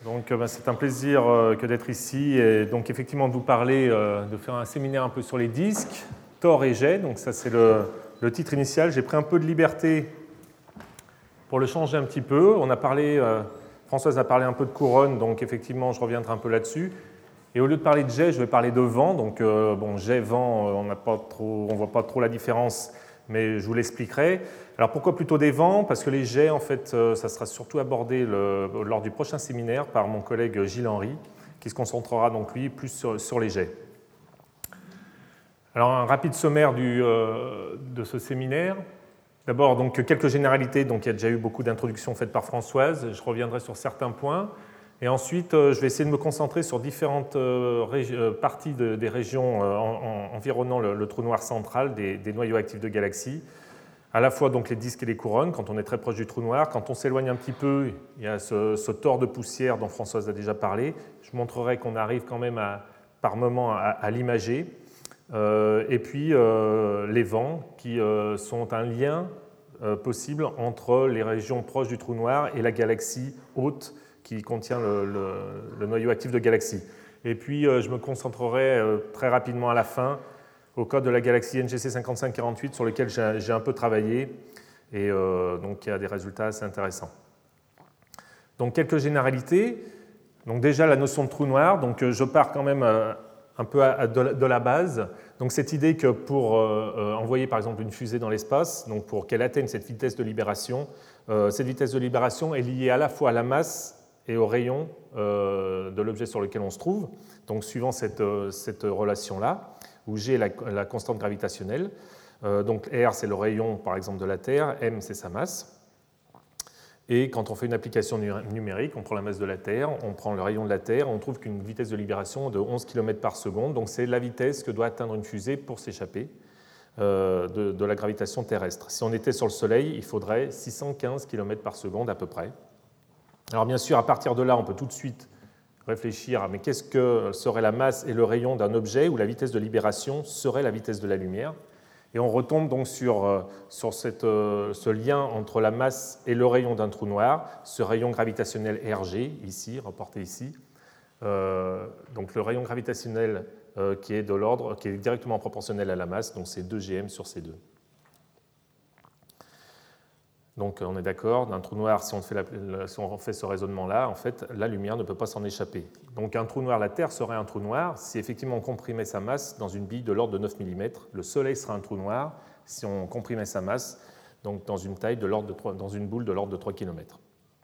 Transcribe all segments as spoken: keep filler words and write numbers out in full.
Donc, ben, c'est un plaisir euh, que d'être ici et donc effectivement de vous parler, euh, de faire un séminaire un peu sur les disques, tore et jet. Donc ça c'est le, le titre initial. J'ai pris un peu de liberté pour le changer un petit peu. On a parlé, euh, Françoise a parlé un peu de couronne, donc effectivement je reviendrai un peu là-dessus. Et au lieu de parler de jet, je vais parler de vent. Donc euh, bon, jet, vent, on n'a pas trop, on voit pas trop la différence, mais je vous l'expliquerai. Alors pourquoi plutôt des vents? Parce que les jets, en fait, ça sera surtout abordé le, lors du prochain séminaire par mon collègue Gilles Henry, qui se concentrera donc lui plus sur, sur les jets. Alors un rapide sommaire du, euh, de ce séminaire. D'abord donc quelques généralités. Donc il y a déjà eu beaucoup d'introductions faites par Françoise. Je reviendrai sur certains points. Et ensuite, je vais essayer de me concentrer sur différentes euh, parties de, des régions euh, en, en, environnant le, le trou noir central des, des noyaux actifs de galaxies. À la fois donc les disques et les couronnes, quand on est très proche du trou noir. Quand on s'éloigne un petit peu, il y a ce, ce tore de poussière dont Françoise a déjà parlé. Je montrerai qu'on arrive quand même à, par moment à, à l'imager. Euh, et puis euh, les vents, qui euh, sont un lien euh, possible entre les régions proches du trou noir et la galaxie haute qui contient le, le, le noyau actif de galaxies. Et puis euh, je me concentrerai euh, très rapidement à la fin au code de la galaxie N G C cinquante-cinq quarante-huit sur lequel j'ai un peu travaillé et euh, donc il y a des résultats assez intéressants. Donc quelques généralités. Donc déjà la notion de trou noir, donc je pars quand même euh, un peu à, de, la, de la base. Donc cette idée que pour euh, envoyer par exemple une fusée dans l'espace, donc pour qu'elle atteigne cette vitesse de libération, euh, cette vitesse de libération est liée à la fois à la masse et au rayon euh, de l'objet sur lequel on se trouve, donc suivant cette, euh, cette relation-là, où G est la, la constante gravitationnelle. Euh, donc R, c'est le rayon, par exemple, de la Terre, M, c'est sa masse. Et quand on fait une application numérique, on prend la masse de la Terre, on prend le rayon de la Terre, on trouve qu'une vitesse de libération est de onze kilomètres par seconde, donc c'est la vitesse que doit atteindre une fusée pour s'échapper euh, de, de la gravitation terrestre. Si on était sur le Soleil, il faudrait six cent quinze kilomètres par seconde à peu près. Alors bien sûr, à partir de là, on peut tout de suite réfléchir à mais qu'est-ce que serait la masse et le rayon d'un objet où la vitesse de libération serait la vitesse de la lumière. Et on retombe donc sur, sur cette, ce lien entre la masse et le rayon d'un trou noir, ce rayon gravitationnel R G, ici, reporté ici. Euh, donc le rayon gravitationnel euh, qui est de l'ordre, qui est directement proportionnel à la masse, donc c'est deux G M sur C deux. Donc on est d'accord, d'un trou noir, si on, fait la, si on fait ce raisonnement-là, en fait, la lumière ne peut pas s'en échapper. Donc un trou noir, la Terre serait un trou noir si effectivement on comprimait sa masse dans une bille de l'ordre de neuf millimètres. Le Soleil serait un trou noir si on comprimait sa masse donc dans une taille de l'ordre de trois, dans une boule de l'ordre de trois kilomètres.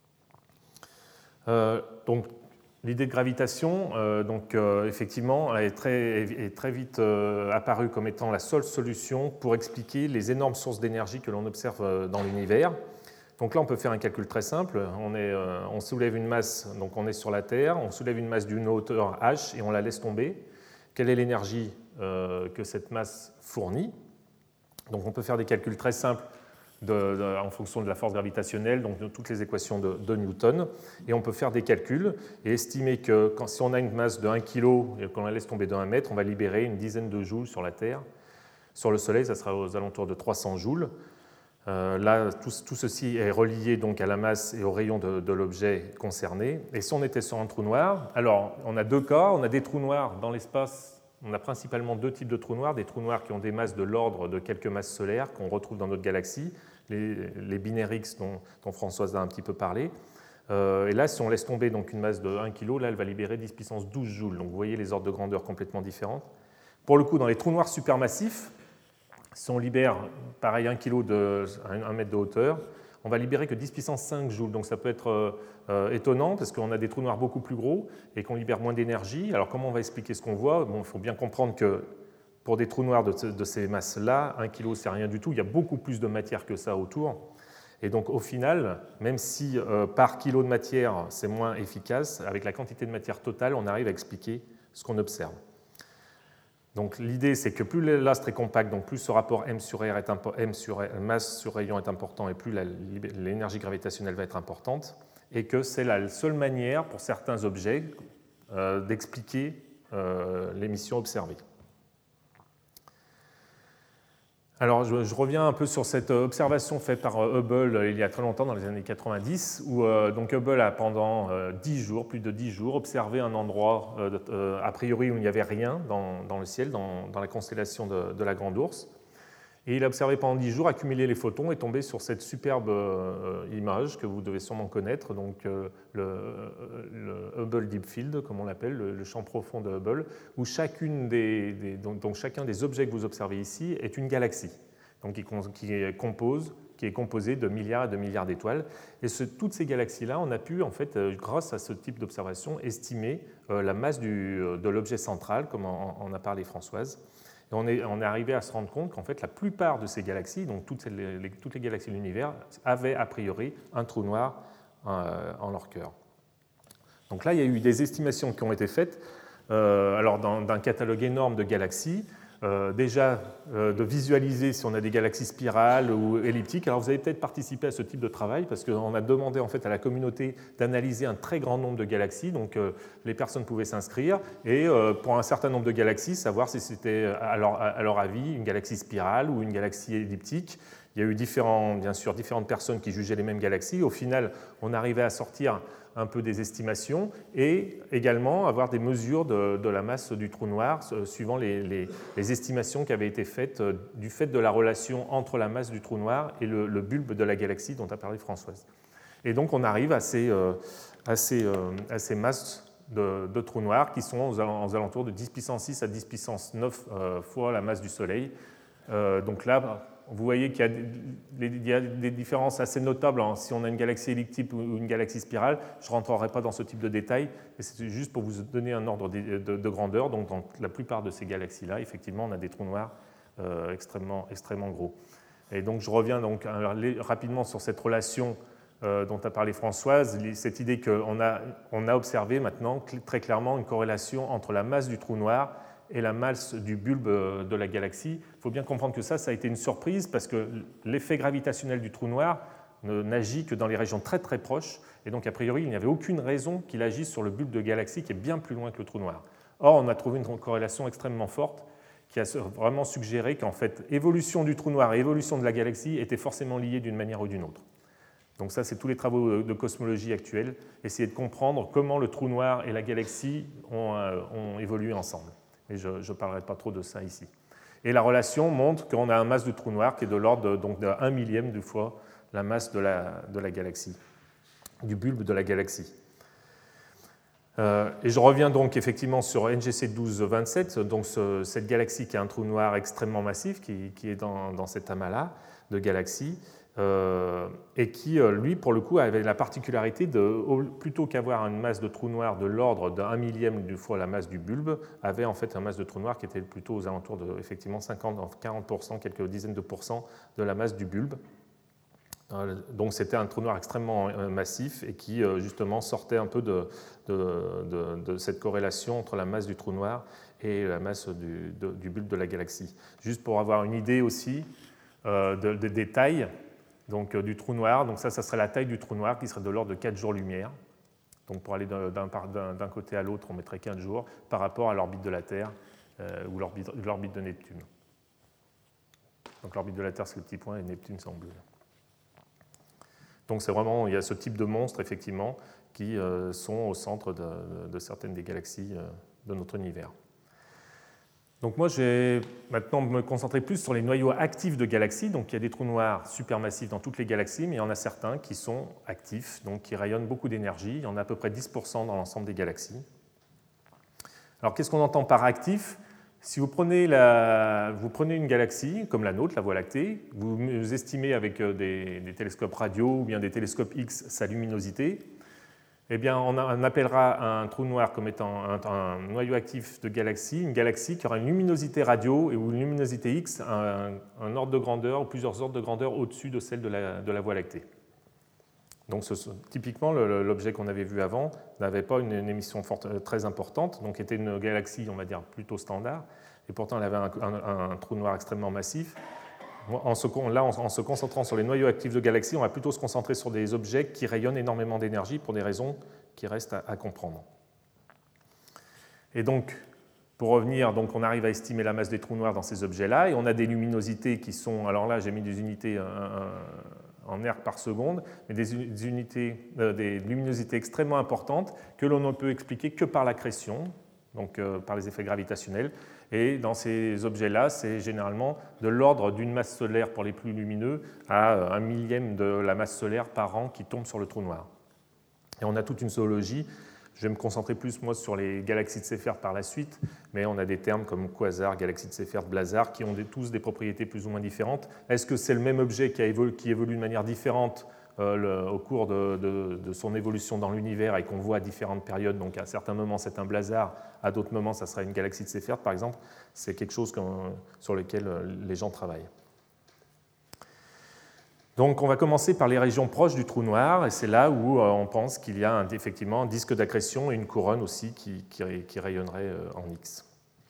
Euh, donc l'idée de gravitation, euh, donc, euh, effectivement, est très, est très vite euh, apparue comme étant la seule solution pour expliquer les énormes sources d'énergie que l'on observe dans l'univers. Donc là, on peut faire un calcul très simple. On, est, euh, on soulève une masse, donc on est sur la Terre, on soulève une masse d'une hauteur h et on la laisse tomber. Quelle est l'énergie euh, que cette masse fournit? Donc on peut faire des calculs très simples De, de, en fonction de la force gravitationnelle, donc de toutes les équations de, de Newton, et on peut faire des calculs et estimer que quand, si on a une masse de un kilogramme et qu'on la laisse tomber de un mètre, on va libérer une dizaine de joules sur la Terre. Sur le Soleil, ça sera aux alentours de trois cents joules. Euh, là, tout, tout ceci est relié donc à la masse et au rayon de, de l'objet concerné. Et si on était sur un trou noir, alors on a deux cas, on a des trous noirs dans l'espace. On a principalement deux types de trous noirs, des trous noirs qui ont des masses de l'ordre de quelques masses solaires qu'on retrouve dans notre galaxie, les, les binaires X dont, dont Françoise a un petit peu parlé. Euh, et là, si on laisse tomber donc une masse de un kilogramme, là, elle va libérer dix puissance douze joules. Donc vous voyez les ordres de grandeur complètement différents. Pour le coup, dans les trous noirs supermassifs, si on libère pareil un kilogramme de un mètre de hauteur, on va libérer que dix puissance cinq joules. Donc ça peut être euh, étonnant parce qu'on a des trous noirs beaucoup plus gros et qu'on libère moins d'énergie. Alors comment on va expliquer ce qu'on voit? Bon, il faut bien comprendre que pour des trous noirs de, de ces masses-là, un kilogramme, c'est rien du tout. Il y a beaucoup plus de matière que ça autour. Et donc au final, même si euh, par kilo de matière, c'est moins efficace, avec la quantité de matière totale, on arrive à expliquer ce qu'on observe. Donc l'idée, c'est que plus l'astre est compact, donc plus ce rapport M sur R est impo- M sur R, masse sur rayon est important et plus la, l'énergie gravitationnelle va être importante, et que c'est la seule manière pour certains objets euh, d'expliquer euh, l'émission observée. Alors, je, je reviens un peu sur cette observation faite par Hubble il y a très longtemps, dans les années quatre-vingt-dix, où euh, donc Hubble a pendant euh, dix jours, plus de dix jours, observé un endroit euh, euh, a priori où il n'y avait rien dans, dans le ciel, dans, dans la constellation de, de la Grande Ourse. Et il a observé pendant dix jours, accumulé les photons et tombé sur cette superbe euh, image que vous devez sûrement connaître, donc euh, le, le Hubble Deep Field, comme on l'appelle, le, le champ profond de Hubble, où chacune des, des, donc, donc chacun des objets que vous observez ici est une galaxie, donc qui, qui, compose, qui est composée de milliards et de milliards d'étoiles. Et ce, toutes ces galaxies-là, on a pu, en fait, euh, grâce à ce type d'observation, estimer euh, la masse du, de l'objet central, comme en, en a parlé Françoise. Et on est, on est arrivé à se rendre compte qu'en fait, la plupart de ces galaxies, donc toutes les, les, toutes les galaxies de l'univers, avaient a priori un trou noir euh, en leur cœur. Donc là, il y a eu des estimations qui ont été faites euh, alors dans, d'un catalogue énorme de galaxies. Euh, déjà, euh, de visualiser si on a des galaxies spirales ou elliptiques. Alors, vous avez peut-être participé à ce type de travail parce qu'on a demandé en fait à la communauté d'analyser un très grand nombre de galaxies. Donc, euh, les personnes pouvaient s'inscrire et, euh, pour un certain nombre de galaxies, savoir si c'était, à leur, à leur avis, une galaxie spirale ou une galaxie elliptique. Il y a eu différents, bien sûr différentes personnes qui jugeaient les mêmes galaxies. Au final, on arrivait à sortir un peu des estimations et également avoir des mesures de, de la masse du trou noir suivant les, les, les estimations qui avaient été faites du fait de la relation entre la masse du trou noir et le, le bulbe de la galaxie dont a parlé Françoise. Et donc on arrive à ces, euh, à ces, euh, à ces masses de, de trous noirs qui sont aux alentours de dix puissance six à dix puissance neuf euh, fois la masse du Soleil. Euh, donc là, vous voyez qu'il y a, des, il y a des différences assez notables hein, si on a une galaxie elliptique ou une galaxie spirale. Je ne rentrerai pas dans ce type de détails, mais c'est juste pour vous donner un ordre de, de, de grandeur. Donc, dans la plupart de ces galaxies-là, effectivement, on a des trous noirs euh, extrêmement, extrêmement gros. Et donc, je reviens donc rapidement sur cette relation euh, dont a parlé Françoise, cette idée qu'on a, on a observé maintenant très clairement une corrélation entre la masse du trou noir et la masse du bulbe de la galaxie. Il faut bien comprendre que ça, ça a été une surprise parce que l'effet gravitationnel du trou noir n'agit que dans les régions très très proches, et donc a priori il n'y avait aucune raison qu'il agisse sur le bulbe de galaxie qui est bien plus loin que le trou noir. Or, on a trouvé une corrélation extrêmement forte qui a vraiment suggéré qu'en fait, évolution du trou noir et évolution de la galaxie étaient forcément liées d'une manière ou d'une autre. Donc ça, c'est tous les travaux de cosmologie actuels, essayer de comprendre comment le trou noir et la galaxie ont, euh, ont évolué ensemble. Mais je ne parlerai pas trop de ça ici. Et la relation montre qu'on a un masse de trou noir qui est de l'ordre de, de un millième de fois la masse de la, de la galaxie, du bulbe de la galaxie. Euh, et je reviens donc effectivement sur N G C douze vingt-sept, donc ce, cette galaxie qui a un trou noir extrêmement massif, qui, qui est dans, dans cet amas-là de galaxies, Euh, et qui, lui, pour le coup, avait la particularité de, plutôt qu'avoir une masse de trou noir de l'ordre d'un millième de fois la masse du bulbe, avait en fait une masse de trou noir qui était plutôt aux alentours de effectivement cinquante, quarante pour cent, quelques dizaines de pourcents de la masse du bulbe. Donc c'était un trou noir extrêmement massif et qui justement sortait un peu de, de, de, de cette corrélation entre la masse du trou noir et la masse du, de, du bulbe de la galaxie. Juste pour avoir une idée aussi euh, de, de détails, donc euh, du trou noir, donc ça, ça serait la taille du trou noir qui serait de l'ordre de quatre jours-lumière. Donc pour aller d'un, d'un, d'un côté à l'autre, on mettrait quinze jours par rapport à l'orbite de la Terre euh, ou l'orbite, l'orbite de Neptune. Donc l'orbite de la Terre, c'est le petit point, et Neptune, c'est en bleu. Donc c'est vraiment, il y a ce type de monstres, effectivement, qui euh, sont au centre de, de certaines des galaxies euh, de notre univers. Donc moi, je vais maintenant me concentrer plus sur les noyaux actifs de galaxies. Donc il y a des trous noirs supermassifs dans toutes les galaxies, mais il y en a certains qui sont actifs, donc qui rayonnent beaucoup d'énergie. Il y en a à peu près dix pour cent dans l'ensemble des galaxies. Alors qu'est-ce qu'on entend par actif ? Si vous prenez, la, vous prenez une galaxie, comme la nôtre, la Voie lactée, vous estimez avec des, des télescopes radio ou bien des télescopes X sa luminosité, eh bien, on appellera un trou noir comme étant un, un noyau actif de galaxie, une galaxie qui aura une luminosité radio et ou une luminosité X, un, un ordre de grandeur ou plusieurs ordres de grandeur au-dessus de celle de la, de la Voie lactée. Donc, ce, typiquement, le, l'objet qu'on avait vu avant n'avait pas une, une émission forte, très importante, donc était une galaxie, on va dire, plutôt standard, et pourtant elle avait un, un, un trou noir extrêmement massif. En se, là, en, en se concentrant sur les noyaux actifs de galaxies, on va plutôt se concentrer sur des objets qui rayonnent énormément d'énergie pour des raisons qui restent à, à comprendre. Et donc, Pour revenir, donc, on arrive à estimer la masse des trous noirs dans ces objets-là, et on a des luminosités qui sont, alors là j'ai mis des unités en erg par seconde, mais des, unités, euh, des luminosités extrêmement importantes que l'on ne peut expliquer que par l'accrétion, donc euh, par les effets gravitationnels. Et dans ces objets-là, c'est généralement de l'ordre d'une masse solaire pour les plus lumineux à un millième de la masse solaire par an qui tombe sur le trou noir. Et on a toute une zoologie. Je vais me concentrer plus moi sur les galaxies de Seyfert par la suite, mais on a des termes comme quasar, galaxie de Seyfert, blazar, qui ont des, tous des propriétés plus ou moins différentes. Est-ce que c'est le même objet qui, a évolu, qui évolue de manière différente euh, le, au cours de, de, de son évolution dans l'univers et qu'on voit à différentes périodes? Donc à certains moments c'est un blazar, à d'autres moments ça sera une galaxie de Seyfert par exemple. C'est quelque chose sur lequel les gens travaillent. Donc on va commencer par les régions proches du trou noir, et c'est là où on pense qu'il y a un, effectivement un disque d'accrétion et une couronne aussi qui, qui, qui rayonnerait en X.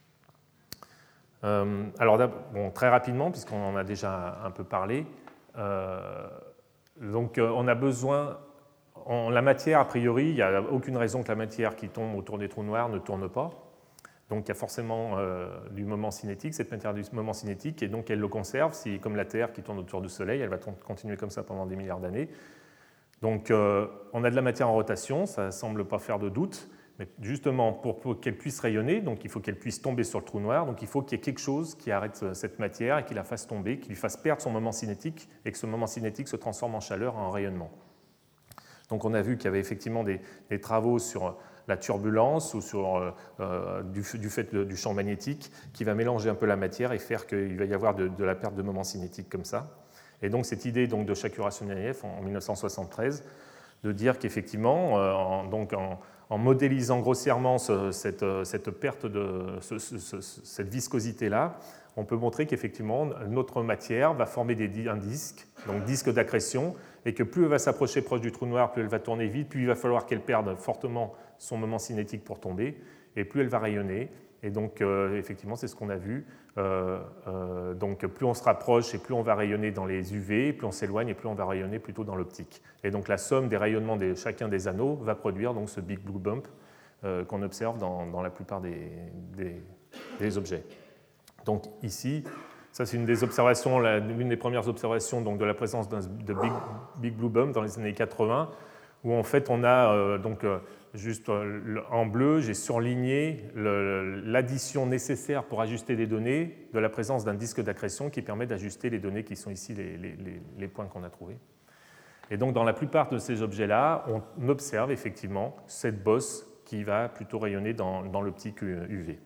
Euh, alors bon, très rapidement, puisqu'on en a déjà un peu parlé, euh, donc on a besoin, en la matière a priori, il n'y a aucune raison que la matière qui tombe autour des trous noirs ne tourne pas. Donc il y a forcément euh, du moment cinétique, cette matière du moment cinétique, et donc elle le conserve, si, comme la Terre qui tourne autour du Soleil, elle va continuer comme ça pendant des milliards d'années. Donc euh, on a de la matière en rotation, ça ne semble pas faire de doute, mais justement pour, pour qu'elle puisse rayonner, donc il faut qu'elle puisse tomber sur le trou noir, donc il faut qu'il y ait quelque chose qui arrête cette matière et qui la fasse tomber, qui lui fasse perdre son moment cinétique, et que ce moment cinétique se transforme en chaleur, en rayonnement. Donc on a vu qu'il y avait effectivement des, des travaux sur la turbulence ou sur, euh, du, du fait de, du champ magnétique qui va mélanger un peu la matière et faire qu'il va y avoir de, de la perte de moment cinétique comme ça. Et donc cette idée donc, de Shakura-Somiaïev en mille neuf cent soixante-treize de dire qu'effectivement, euh, en, donc en, en modélisant grossièrement ce, cette, cette perte de ce, ce, ce, cette viscosité-là, on peut montrer qu'effectivement notre matière va former des, un disque, donc disque d'accrétion, et que plus elle va s'approcher proche du trou noir, plus elle va tourner vite, plus il va falloir qu'elle perde fortement son moment cinétique pour tomber, et plus elle va rayonner. Et donc, euh, effectivement, c'est ce qu'on a vu. Euh, euh, donc, plus on se rapproche et plus on va rayonner dans les U V, plus on s'éloigne et plus on va rayonner plutôt dans l'optique. Et donc, la somme des rayonnements de chacun des anneaux va produire donc, ce Big Blue Bump euh, qu'on observe dans, dans la plupart des, des, des objets. Donc, ici, ça, c'est une des observations, l'une des premières observations donc, de la présence de Big, Big Blue Bump dans les années quatre-vingts, où en fait, on a euh, donc, euh, juste euh, en bleu, j'ai surligné l'addition nécessaire pour ajuster des données de la présence d'un disque d'accrétion qui permet d'ajuster les données qui sont ici les, les, les points qu'on a trouvés. Et donc, dans la plupart de ces objets-là, on observe effectivement cette bosse qui va plutôt rayonner dans, dans l'optique U V.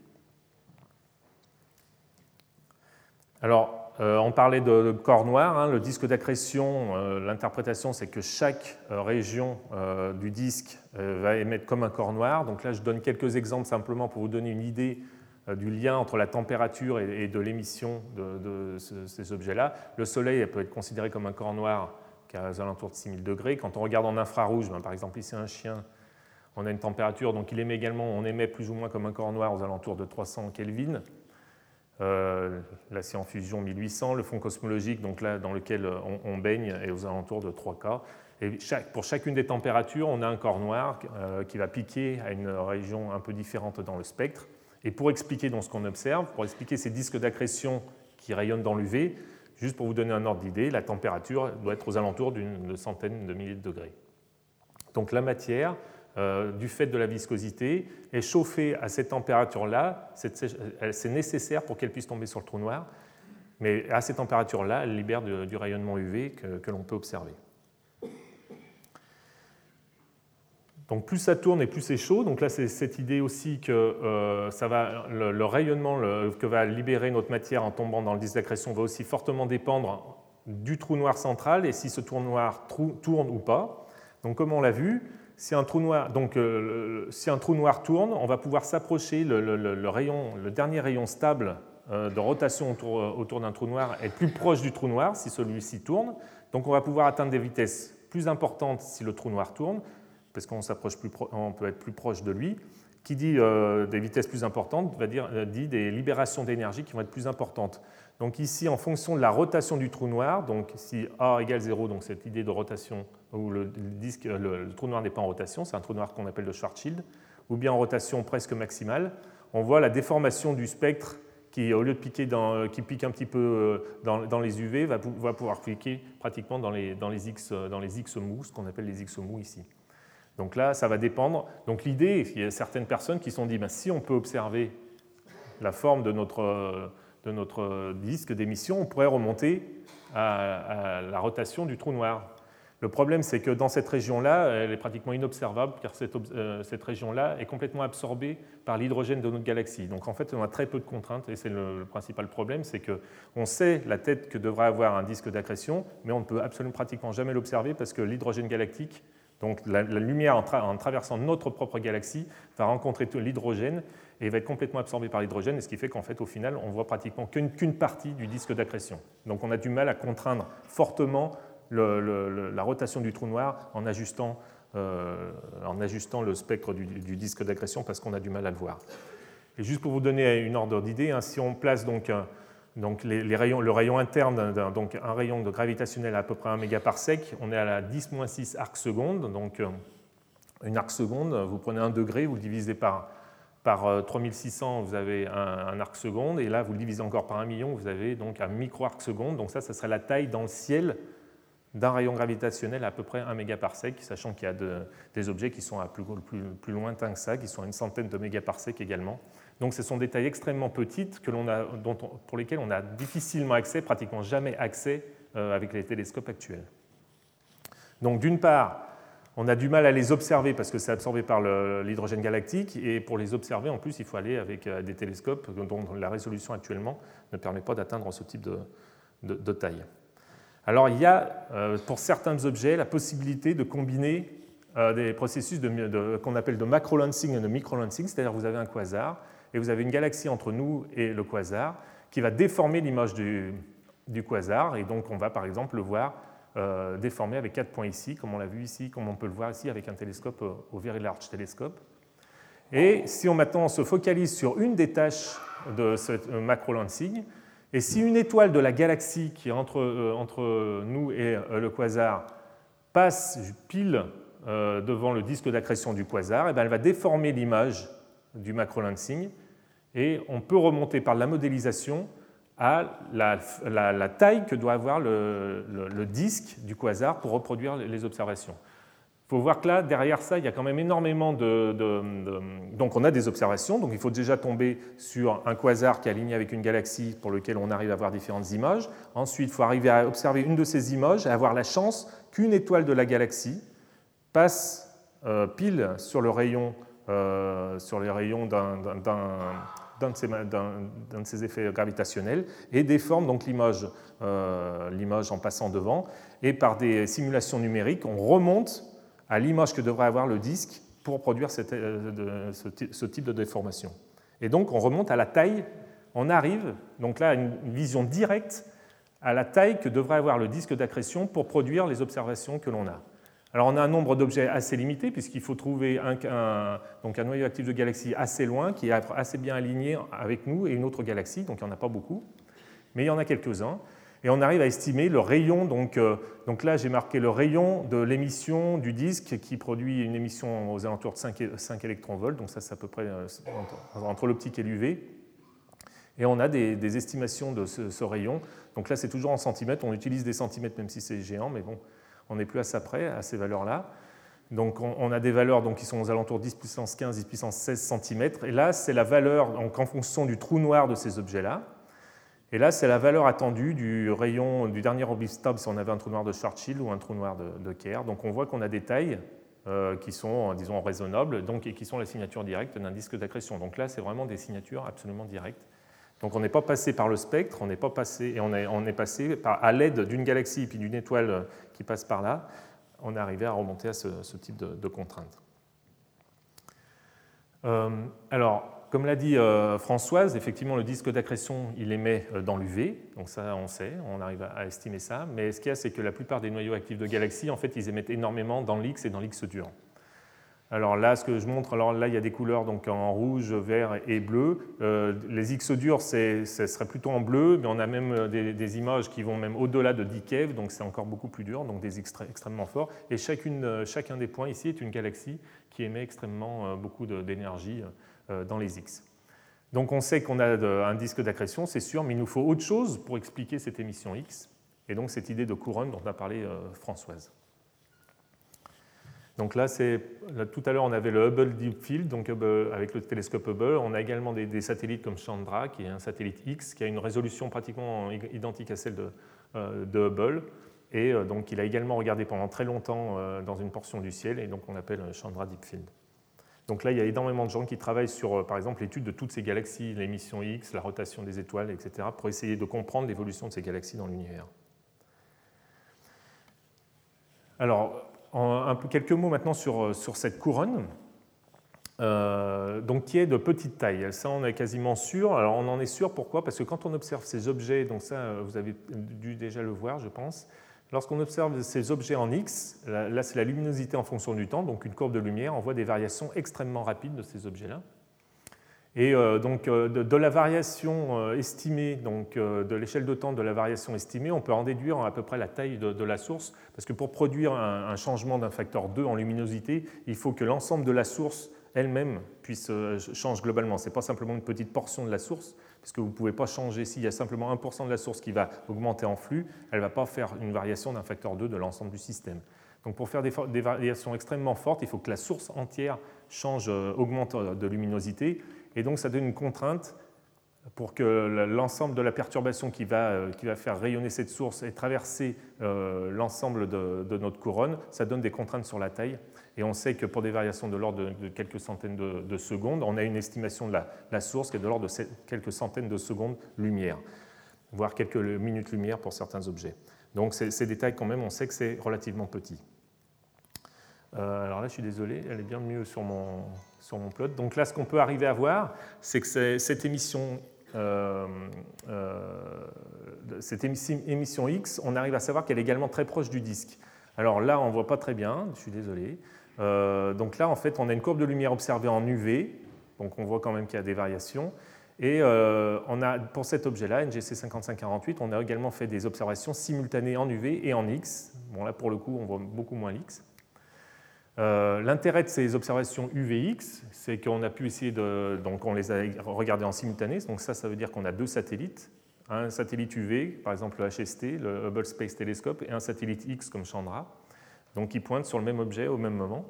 Alors, euh, on parlait de, de corps noir, hein, le disque d'accrétion, euh, l'interprétation c'est que chaque euh, région euh, du disque euh, va émettre comme un corps noir. Donc là je donne quelques exemples simplement pour vous donner une idée euh, du lien entre la température et, et de l'émission de, de ce, ces objets-là. Le Soleil elle peut être considéré comme un corps noir qui est aux alentours de six mille degrés. Quand on regarde en infrarouge, ben, par exemple ici un chien, on a une température, donc il émet également, on émet plus ou moins comme un corps noir aux alentours de trois cents Kelvin. Euh, l'acier en fusion mille huit cents, le fond cosmologique donc là, dans lequel on, on baigne est aux alentours de trois K. Et chaque, pour chacune des températures, on a un corps noir euh, qui va piquer à une région un peu différente dans le spectre. Et pour expliquer donc, ce qu'on observe, pour expliquer ces disques d'accrétion qui rayonnent dans l'U V, juste pour vous donner un ordre d'idée, la température doit être aux alentours d'une centaine de milliers de degrés. Donc la matière, Euh, du fait de la viscosité, est chauffée à cette température-là, c'est nécessaire pour qu'elle puisse tomber sur le trou noir, mais à cette température-là, elle libère du, du rayonnement U V que, que l'on peut observer. Donc plus ça tourne et plus c'est chaud, donc là c'est cette idée aussi que euh, ça va, le, le rayonnement le, que va libérer notre matière en tombant dans le disque d'accrétion va aussi fortement dépendre du trou noir central et si ce trou noir trou, tourne ou pas. Donc comme on l'a vu, Si un, trou noir, donc, euh, si un trou noir tourne, on va pouvoir s'approcher, le, le, le, rayon, le dernier rayon stable euh, de rotation autour, autour d'un trou noir est plus proche du trou noir si celui-ci tourne. Donc on va pouvoir atteindre des vitesses plus importantes si le trou noir tourne, parce qu'on s'approche plus pro- on peut être plus proche de lui. Qui dit euh, des vitesses plus importantes va dire, euh, dit des libérations d'énergie qui vont être plus importantes. Donc ici, en fonction de la rotation du trou noir, donc si A égale zéro, donc cette idée de rotation où le, disque, le, le trou noir n'est pas en rotation, c'est un trou noir qu'on appelle le Schwarzschild, ou bien en rotation presque maximale, on voit la déformation du spectre qui, au lieu de piquer dans, qui pique un petit peu dans, dans les U V, va, va pouvoir piquer pratiquement dans les, dans les X, dans les X mous, ce qu'on appelle les X mous ici. Donc là, ça va dépendre. Donc l'idée, il y a certaines personnes qui se sont dit, ben, si on peut observer la forme de notre, de notre disque d'émission, on pourrait remonter à, à la rotation du trou noir. Le problème, c'est que dans cette région-là, elle est pratiquement inobservable, car cette, euh, cette région-là est complètement absorbée par l'hydrogène de notre galaxie. Donc en fait, on a très peu de contraintes, et c'est le, le principal problème, c'est qu'on sait la tête que devrait avoir un disque d'accrétion, mais on ne peut absolument pratiquement jamais l'observer, parce que l'hydrogène galactique, donc la, la lumière en, tra en traversant notre propre galaxie, va rencontrer l'hydrogène, et va être complètement absorbée par l'hydrogène, et ce qui fait qu'en fait, au final, on voit pratiquement qu'une qu'une partie du disque d'accrétion. Donc on a du mal à contraindre fortement Le, le, la rotation du trou noir en ajustant, euh, en ajustant le spectre du, du disque d'accrétion parce qu'on a du mal à le voir. Et juste pour vous donner une ordre d'idée, hein, si on place donc, un, donc les, les rayons, le rayon interne, d'un, donc un rayon de gravitationnel à peu près un mégaparsec, on est à la dix moins six arc seconde. Donc une arc seconde, vous prenez un degré, vous le divisez par, par trois mille six cents, vous avez un, un arc seconde, et là vous le divisez encore par un million, vous avez donc un micro arc seconde. Donc ça, ça serait la taille dans le ciel d'un rayon gravitationnel à à peu près un mégaparsec, sachant qu'il y a de, des objets qui sont à plus, plus, plus lointains que ça, qui sont à une centaine de mégaparsecs également. Donc ce sont des tailles extrêmement petites que l'on a, dont on, pour lesquelles on a difficilement accès, pratiquement jamais accès euh, avec les télescopes actuels. Donc d'une part, on a du mal à les observer parce que c'est absorbé par l'hydrogène galactique, et pour les observer, en plus, il faut aller avec des télescopes dont la résolution actuellement ne permet pas d'atteindre ce type de, de, de taille. Alors, il y a, euh, pour certains objets, la possibilité de combiner euh, des processus de, de, qu'on appelle de macro-lensing et de micro-lensing, c'est-à-dire que vous avez un quasar et vous avez une galaxie entre nous et le quasar qui va déformer l'image du, du quasar, et donc on va par exemple le voir euh, déformé avec quatre points ici, comme on l'a vu ici, comme on peut le voir ici avec un télescope au Very Large Telescope. Et si on maintenant se focalise sur une des tâches de ce macro-lensing, et si une étoile de la galaxie qui est entre, euh, entre nous et euh, le quasar passe pile euh, devant le disque d'accrétion du quasar, et bien elle va déformer l'image du macro-lensing, et on peut remonter par la modélisation à la, la, la taille que doit avoir le, le, le disque du quasar pour reproduire les observations. Il faut voir que là, derrière ça, il y a quand même énormément de, de, de... Donc on a des observations, donc il faut déjà tomber sur un quasar qui est aligné avec une galaxie pour lequel on arrive à avoir différentes images. Ensuite, il faut arriver à observer une de ces images et avoir la chance qu'une étoile de la galaxie passe euh, pile sur le rayon, euh, sur les rayons d'un, d'un, d'un, de ces, d'un, d'un de ces effets gravitationnels et déforme donc l'image, euh, l'image en passant devant. Et par des simulations numériques, on remonte à l'image que devrait avoir le disque pour produire cette, de, ce, ce type de déformation. Et donc, on remonte à la taille, on arrive donc là à une vision directe à la taille que devrait avoir le disque d'accrétion pour produire les observations que l'on a. Alors, on a un nombre d'objets assez limité, puisqu'il faut trouver un, un, donc un noyau actif de galaxie assez loin, qui est assez bien aligné avec nous et une autre galaxie, donc il n'y en a pas beaucoup, mais il y en a quelques-uns. Et on arrive à estimer le rayon, donc, euh, donc là j'ai marqué le rayon de l'émission du disque qui produit une émission aux alentours de cinq électronvolts, donc ça c'est à peu près euh, entre, entre l'optique et l'U V. Et on a des, des estimations de ce, ce rayon, donc là c'est toujours en centimètres, on utilise des centimètres même si c'est géant, mais bon, on n'est plus à ça près, à ces valeurs-là. Donc on, on a des valeurs donc, qui sont aux alentours de dix puissance quinze, dix puissance seize centimètres, et là c'est la valeur donc, en fonction du trou noir de ces objets-là. Et là, c'est la valeur attendue du rayon du dernier orbite stable si on avait un trou noir de Schwarzschild ou un trou noir de, de Kerr. Donc on voit qu'on a des tailles euh, qui sont, disons, raisonnables donc, et qui sont la signature directe d'un disque d'accrétion. Donc là, c'est vraiment des signatures absolument directes. Donc on n'est pas passé par le spectre, on n'est pas passé, et on est, on est passé par, à l'aide d'une galaxie et puis d'une étoile qui passe par là, on est arrivé à remonter à ce, ce type de, de contraintes. Euh, alors, comme l'a dit euh, Françoise, effectivement, le disque d'accrétion, il émet dans l'U V, donc ça, on sait, on arrive à estimer ça. Mais ce qu'il y a, c'est que la plupart des noyaux actifs de galaxies, en fait, ils émettent énormément dans l'X et dans l'X dur. Alors là, ce que je montre, alors là, il y a des couleurs donc en rouge, vert et bleu. Euh, les X durs, ce serait plutôt en bleu, mais on a même des, des images qui vont même au-delà de dix keV, donc c'est encore beaucoup plus dur, donc des X extrêmement forts. Et chacune, chacun des points ici est une galaxie qui émet extrêmement beaucoup d'énergie dans les X. Donc on sait qu'on a un disque d'accrétion, c'est sûr, mais il nous faut autre chose pour expliquer cette émission X, et donc cette idée de couronne dont a parlé euh, Françoise. Donc là, là, tout à l'heure, on avait le Hubble Deep Field, donc Hubble, avec le télescope Hubble. On a également des, des satellites comme Chandra, qui est un satellite X, qui a une résolution pratiquement identique à celle de, euh, de Hubble. Et euh, donc, il a également regardé pendant très longtemps euh, dans une portion du ciel, et donc on appelle Chandra Deep Field. Donc là, il y a énormément de gens qui travaillent sur, euh, par exemple, l'étude de toutes ces galaxies, l'émission X, la rotation des étoiles, et cetera, pour essayer de comprendre l'évolution de ces galaxies dans l'univers. Alors, en, un peu, quelques mots maintenant sur, sur cette couronne, euh, donc, qui est de petite taille. Ça, on est quasiment sûr. Alors, on en est sûr, pourquoi? Parce que quand on observe ces objets, donc ça, vous avez dû déjà le voir, je pense, lorsqu'on observe ces objets en X, là, là c'est la luminosité en fonction du temps, donc une courbe de lumière, on voit des variations extrêmement rapides de ces objets-là. Et euh, donc, euh, de, de la variation euh, estimée, donc euh, de l'échelle de temps de la variation estimée, on peut en déduire à peu près la taille de, de la source, parce que pour produire un, un changement d'un facteur deux en luminosité, il faut que l'ensemble de la source elle-même puisse euh, change globalement. Ce n'est pas simplement une petite portion de la source, parce que vous ne pouvez pas changer, s'il y a simplement un pour cent de la source qui va augmenter en flux, elle ne va pas faire une variation d'un facteur deux de l'ensemble du système. Donc pour faire des, des variations extrêmement fortes, il faut que la source entière change, euh, augmente de luminosité, et donc ça donne une contrainte pour que l'ensemble de la perturbation qui va, qui va faire rayonner cette source et traverser euh, l'ensemble de, de notre couronne, ça donne des contraintes sur la taille. Et on sait que pour des variations de l'ordre de, de quelques centaines de, de secondes, on a une estimation de la, la source qui est de l'ordre de quelques centaines de secondes lumière, voire quelques minutes lumière pour certains objets. Donc ces, ces détails quand même, on sait que c'est relativement petit. Euh, alors là, je suis désolé, elle est bien mieux sur mon, sur mon plot. Donc là, ce qu'on peut arriver à voir, c'est que cette émission, euh, euh, cette émission X, on arrive à savoir qu'elle est également très proche du disque. Alors là, on ne voit pas très bien, je suis désolé. Euh, donc là, en fait, on a une courbe de lumière observée en U V, donc on voit quand même qu'il y a des variations. Et euh, on a, pour cet objet-là, N G C cinquante-cinq quarante-huit, on a également fait des observations simultanées en U V et en X. Bon, là, pour le coup, on voit beaucoup moins l'X. Euh, L'intérêt de ces observations U V X, c'est qu'on a pu essayer de... Donc on les a regardées en simultané, donc ça, ça veut dire qu'on a deux satellites, un satellite U V, par exemple le H S T, le Hubble Space Telescope, et un satellite X comme Chandra, donc qui pointent sur le même objet au même moment.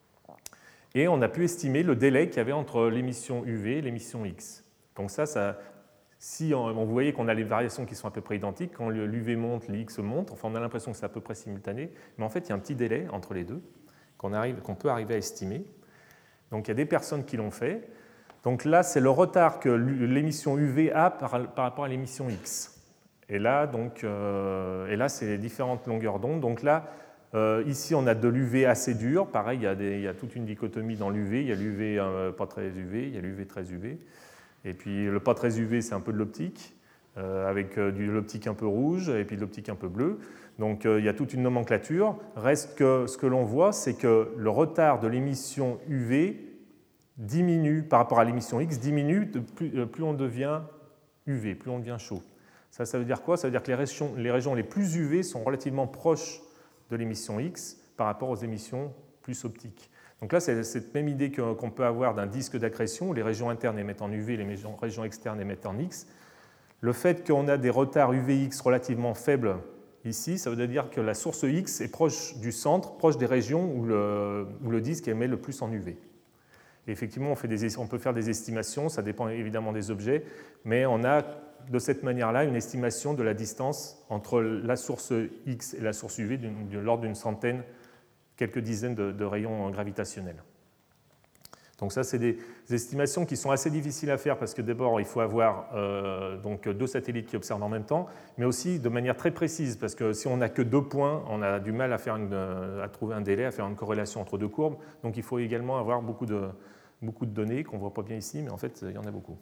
Et on a pu estimer le délai qu'il y avait entre l'émission U V et l'émission X. Donc ça, ça si on, on, vous voyez qu'on a les variations qui sont à peu près identiques, quand l'U V monte, l'X monte, enfin on a l'impression que c'est à peu près simultané, mais en fait il y a un petit délai entre les deux, qu'on arrive, qu'on peut arriver à estimer. Donc il y a des personnes qui l'ont fait. Donc là, c'est le retard que l'émission U V a par, par rapport à l'émission X. Et là, donc, euh, et là, c'est les différentes longueurs d'onde. Donc là, euh, ici, on a de l'U V assez dur. Pareil, il y a, des, il y a toute une dichotomie dans l'U V. Il y a l'U V euh, pas très U V, il y a l'U V très U V. Et puis le pas très U V, c'est un peu de l'optique, euh, avec euh, de l'optique un peu rouge et puis de l'optique un peu bleue. Donc euh, il y a toute une nomenclature. Reste que ce que l'on voit, c'est que le retard de l'émission U V diminue par rapport à l'émission X, diminue de plus, euh, plus on devient U V, plus on devient chaud. Ça, ça veut dire quoi? Ça veut dire que les régions, les régions les plus U V sont relativement proches de l'émission X par rapport aux émissions plus optiques. Donc là, c'est cette même idée qu'on peut avoir d'un disque d'accrétion où les régions internes émettent en U V, les régions externes émettent en X. Le fait qu'on a des retards U V X relativement faibles ici, ça veut dire que la source X est proche du centre, proche des régions où le, où le disque émet le plus en U V. Et effectivement, on, fait des, on peut faire des estimations, ça dépend évidemment des objets, mais on a de cette manière-là une estimation de la distance entre la source X et la source U V de l'ordre d'une centaine, quelques dizaines de, de rayons gravitationnels. Donc ça, c'est des estimations qui sont assez difficiles à faire parce que d'abord, il faut avoir euh, donc deux satellites qui observent en même temps, mais aussi de manière très précise parce que si on n'a que deux points, on a du mal à, faire une, à trouver un délai, à faire une corrélation entre deux courbes. Donc il faut également avoir beaucoup de, beaucoup de données qu'on ne voit pas bien ici, mais en fait, il y en a beaucoup.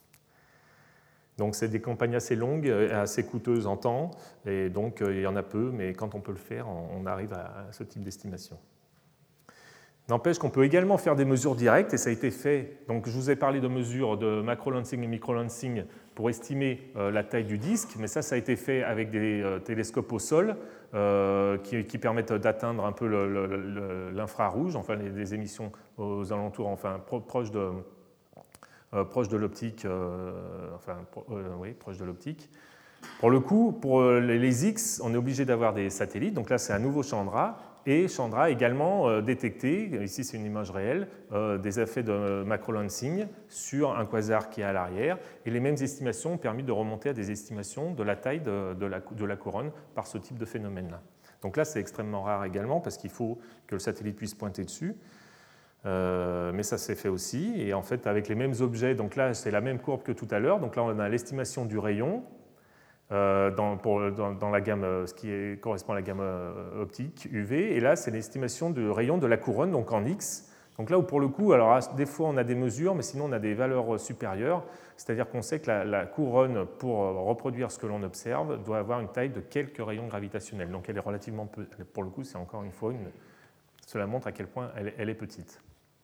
Donc c'est des campagnes assez longues, assez coûteuses en temps, et donc il y en a peu, mais quand on peut le faire, on arrive à ce type d'estimation. N'empêche qu'on peut également faire des mesures directes, et ça a été fait. Donc, je vous ai parlé de mesures de macro-lensing et micro-lensing pour estimer euh, la taille du disque, mais ça, ça a été fait avec des euh, télescopes au sol euh, qui, qui permettent d'atteindre un peu l'infrarouge, enfin les, les émissions aux alentours, enfin pro, proches de, euh, proche de l'optique, euh, enfin, euh, oui, proche de l'optique. Pour le coup, pour les X, on est obligé d'avoir des satellites. Donc là, c'est un nouveau Chandra. Et Chandra a également euh, détecté, ici c'est une image réelle, euh, des effets de macro-lensing sur un quasar qui est à l'arrière. Et les mêmes estimations ont permis de remonter à des estimations de la taille de, de, la, de la couronne par ce type de phénomène-là. Donc là, c'est extrêmement rare également parce qu'il faut que le satellite puisse pointer dessus. Euh, mais ça s'est fait aussi. Et en fait, avec les mêmes objets, donc là, c'est la même courbe que tout à l'heure. Donc là, on a l'estimation du rayon. Euh, dans, pour, dans, dans la gamme, ce qui est, correspond à la gamme optique U V, et là c'est l'estimation du rayon de la couronne, donc en X. Donc là où pour le coup, alors des fois on a des mesures, mais sinon on a des valeurs supérieures, c'est-à-dire qu'on sait que la, la couronne, pour reproduire ce que l'on observe, doit avoir une taille de quelques rayons gravitationnels. Donc elle est relativement peu, pour le coup c'est encore une fois, une, cela montre à quel point elle, elle est petite.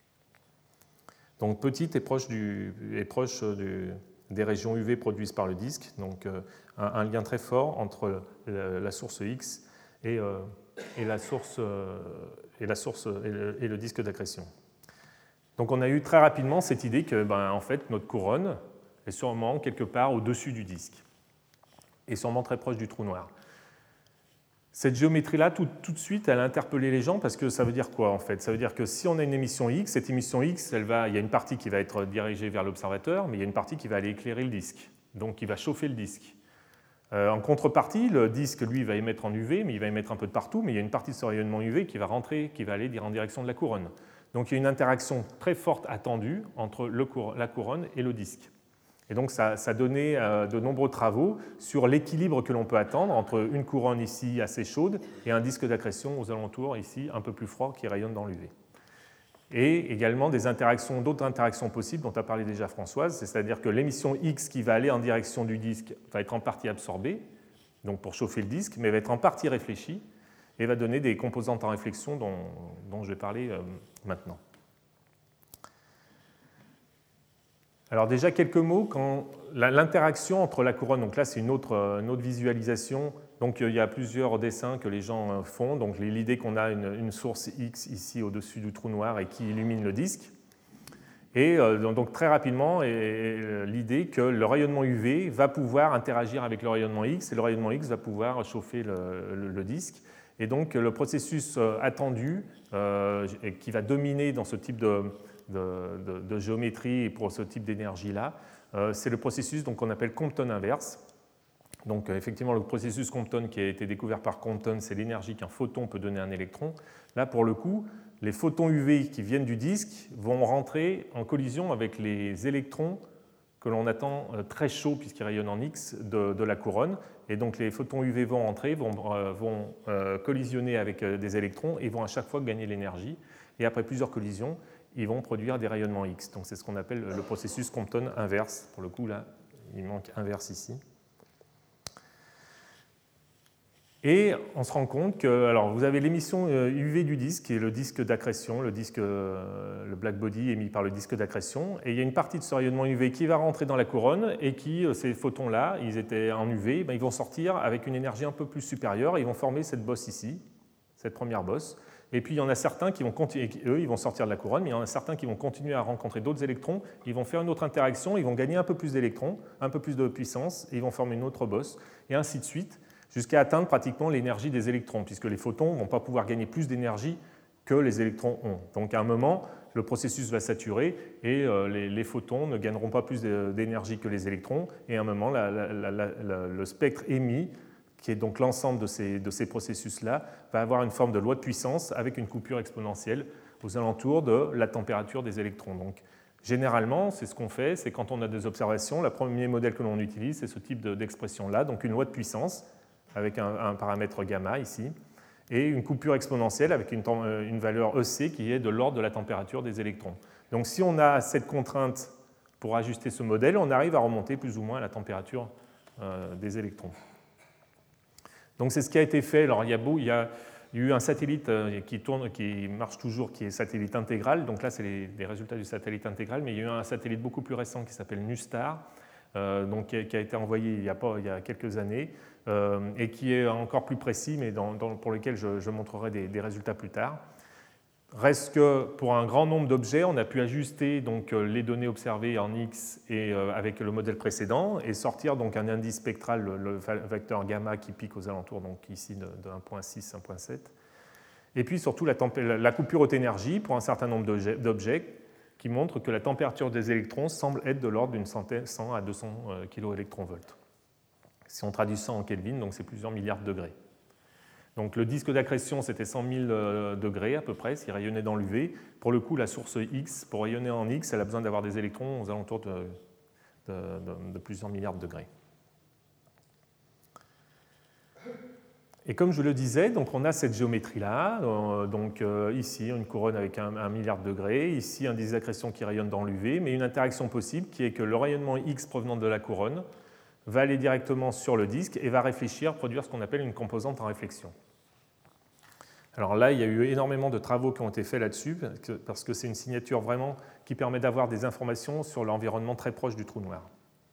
Donc petite et proche, du, et proche du, des régions U V produites par le disque, donc euh, un, un lien très fort entre la, la source X et, euh, et, la source, euh, et, la source, et, le, et le disque d'accrétion. Donc on a eu très rapidement cette idée que ben, en fait, notre couronne est sûrement quelque part au-dessus du disque, et sûrement très proche du trou noir. Cette géométrie-là, tout, tout de suite, elle a interpellé les gens parce que ça veut dire quoi en fait? Ça veut dire que si on a une émission X, cette émission X, elle va, il y a une partie qui va être dirigée vers l'observateur, mais il y a une partie qui va aller éclairer le disque, donc qui va chauffer le disque. Euh, en contrepartie, le disque, lui, va émettre en U V, mais il va émettre un peu de partout, mais il y a une partie de ce rayonnement U V qui va rentrer, qui va aller en direction de la couronne. Donc il y a une interaction très forte attendue entre le, la couronne et le disque. Et donc ça, ça donnait euh, de nombreux travaux sur l'équilibre que l'on peut attendre entre une couronne ici assez chaude et un disque d'accrétion aux alentours ici un peu plus froid qui rayonne dans l'U V. Et également des interactions, d'autres interactions possibles dont a parlé déjà Françoise, c'est-à-dire que l'émission X qui va aller en direction du disque va être en partie absorbée, donc pour chauffer le disque, mais va être en partie réfléchie et va donner des composantes en réflexion dont, dont je vais parler euh, maintenant. Alors déjà quelques mots, quand l'interaction entre la couronne, donc là c'est une autre, une autre visualisation, donc il y a plusieurs dessins que les gens font, donc l'idée qu'on a une, une source X ici au-dessus du trou noir et qui illumine le disque, et donc très rapidement l'idée que le rayonnement U V va pouvoir interagir avec le rayonnement X et le rayonnement X va pouvoir chauffer le, le, le disque, et donc le processus attendu euh, qui va dominer dans ce type de De, de, de géométrie pour ce type d'énergie-là, euh, c'est le processus qu'on appelle Compton inverse. Donc, euh, effectivement, le processus Compton qui a été découvert par Compton, c'est l'énergie qu'un photon peut donner à un électron. Là, pour le coup, les photons U V qui viennent du disque vont rentrer en collision avec les électrons que l'on attend euh, très chauds, puisqu'ils rayonnent en X, de, de la couronne. Et donc, les photons U V vont rentrer, vont, euh, vont euh, collisionner avec euh, des électrons et vont à chaque fois gagner l'énergie. Et après plusieurs collisions, ils vont produire des rayonnements X. Donc c'est ce qu'on appelle le processus Compton inverse. Pour le coup, là, il manque inverse ici. Et on se rend compte que, alors vous avez l'émission U V du disque, qui est le disque d'accrétion, le disque, le black body émis par le disque d'accrétion, et il y a une partie de ce rayonnement U V qui va rentrer dans la couronne et qui, ces photons-là, ils étaient en U V, ben ils vont sortir avec une énergie un peu plus supérieure, et ils vont former cette bosse ici, cette première bosse. Et puis il y en a certains qui vont continuer, eux, ils vont sortir de la couronne, mais il y en a certains qui vont continuer à rencontrer d'autres électrons, ils vont faire une autre interaction, ils vont gagner un peu plus d'électrons, un peu plus de puissance, et ils vont former une autre bosse, et ainsi de suite, jusqu'à atteindre pratiquement l'énergie des électrons, puisque les photons ne vont pas pouvoir gagner plus d'énergie que les électrons ont. Donc à un moment, le processus va saturer, et les, les photons ne gagneront pas plus d'énergie que les électrons, et à un moment, la, la, la, la, le spectre émis, qui est donc l'ensemble de ces, de ces processus-là, va avoir une forme de loi de puissance avec une coupure exponentielle aux alentours de la température des électrons. Donc, généralement, c'est ce qu'on fait, c'est quand on a des observations, le premier modèle que l'on utilise, c'est ce type d'expression-là, donc une loi de puissance avec un, un paramètre gamma ici, et une coupure exponentielle avec une, une valeur E C qui est de l'ordre de la température des électrons. Donc, si on a cette contrainte pour ajuster ce modèle, on arrive à remonter plus ou moins à la température euh, des électrons. Donc c'est ce qui a été fait. Alors il y a, beau, il y a eu un satellite qui tourne, qui marche toujours, qui est satellite intégral. Donc là c'est les, les résultats du satellite intégral, mais il y a eu un satellite beaucoup plus récent qui s'appelle NuSTAR, euh, donc qui a, qui a été envoyé il y a, pas, il y a quelques années euh, et qui est encore plus précis, mais dans, dans, pour lequel je, je montrerai des, des résultats plus tard. Reste que pour un grand nombre d'objets, on a pu ajuster donc les données observées en X et avec le modèle précédent et sortir donc un indice spectral, le vecteur gamma qui pique aux alentours, donc ici de un virgule six, un virgule sept. Et puis surtout la, la coupure haute énergie pour un certain nombre d'objets qui montre que la température des électrons semble être de l'ordre d'une centaine, cent à deux cents kiloélectronvolts. Si on traduit ça en Kelvin, donc c'est plusieurs milliards de degrés. Donc le disque d'accrétion, c'était cent mille degrés à peu près, s'il rayonnait dans l'U V. Pour le coup, la source X, pour rayonner en X, elle a besoin d'avoir des électrons aux alentours de, de, de, de plusieurs milliards de degrés. Et comme je le disais, donc on a cette géométrie-là. Donc ici, une couronne avec un, un milliard de degrés, ici un disque d'accrétion qui rayonne dans l'U V, mais une interaction possible qui est que le rayonnement X provenant de la couronne va aller directement sur le disque et va réfléchir, produire ce qu'on appelle une composante en réflexion. Alors là, il y a eu énormément de travaux qui ont été faits là-dessus, parce que c'est une signature vraiment qui permet d'avoir des informations sur l'environnement très proche du trou noir.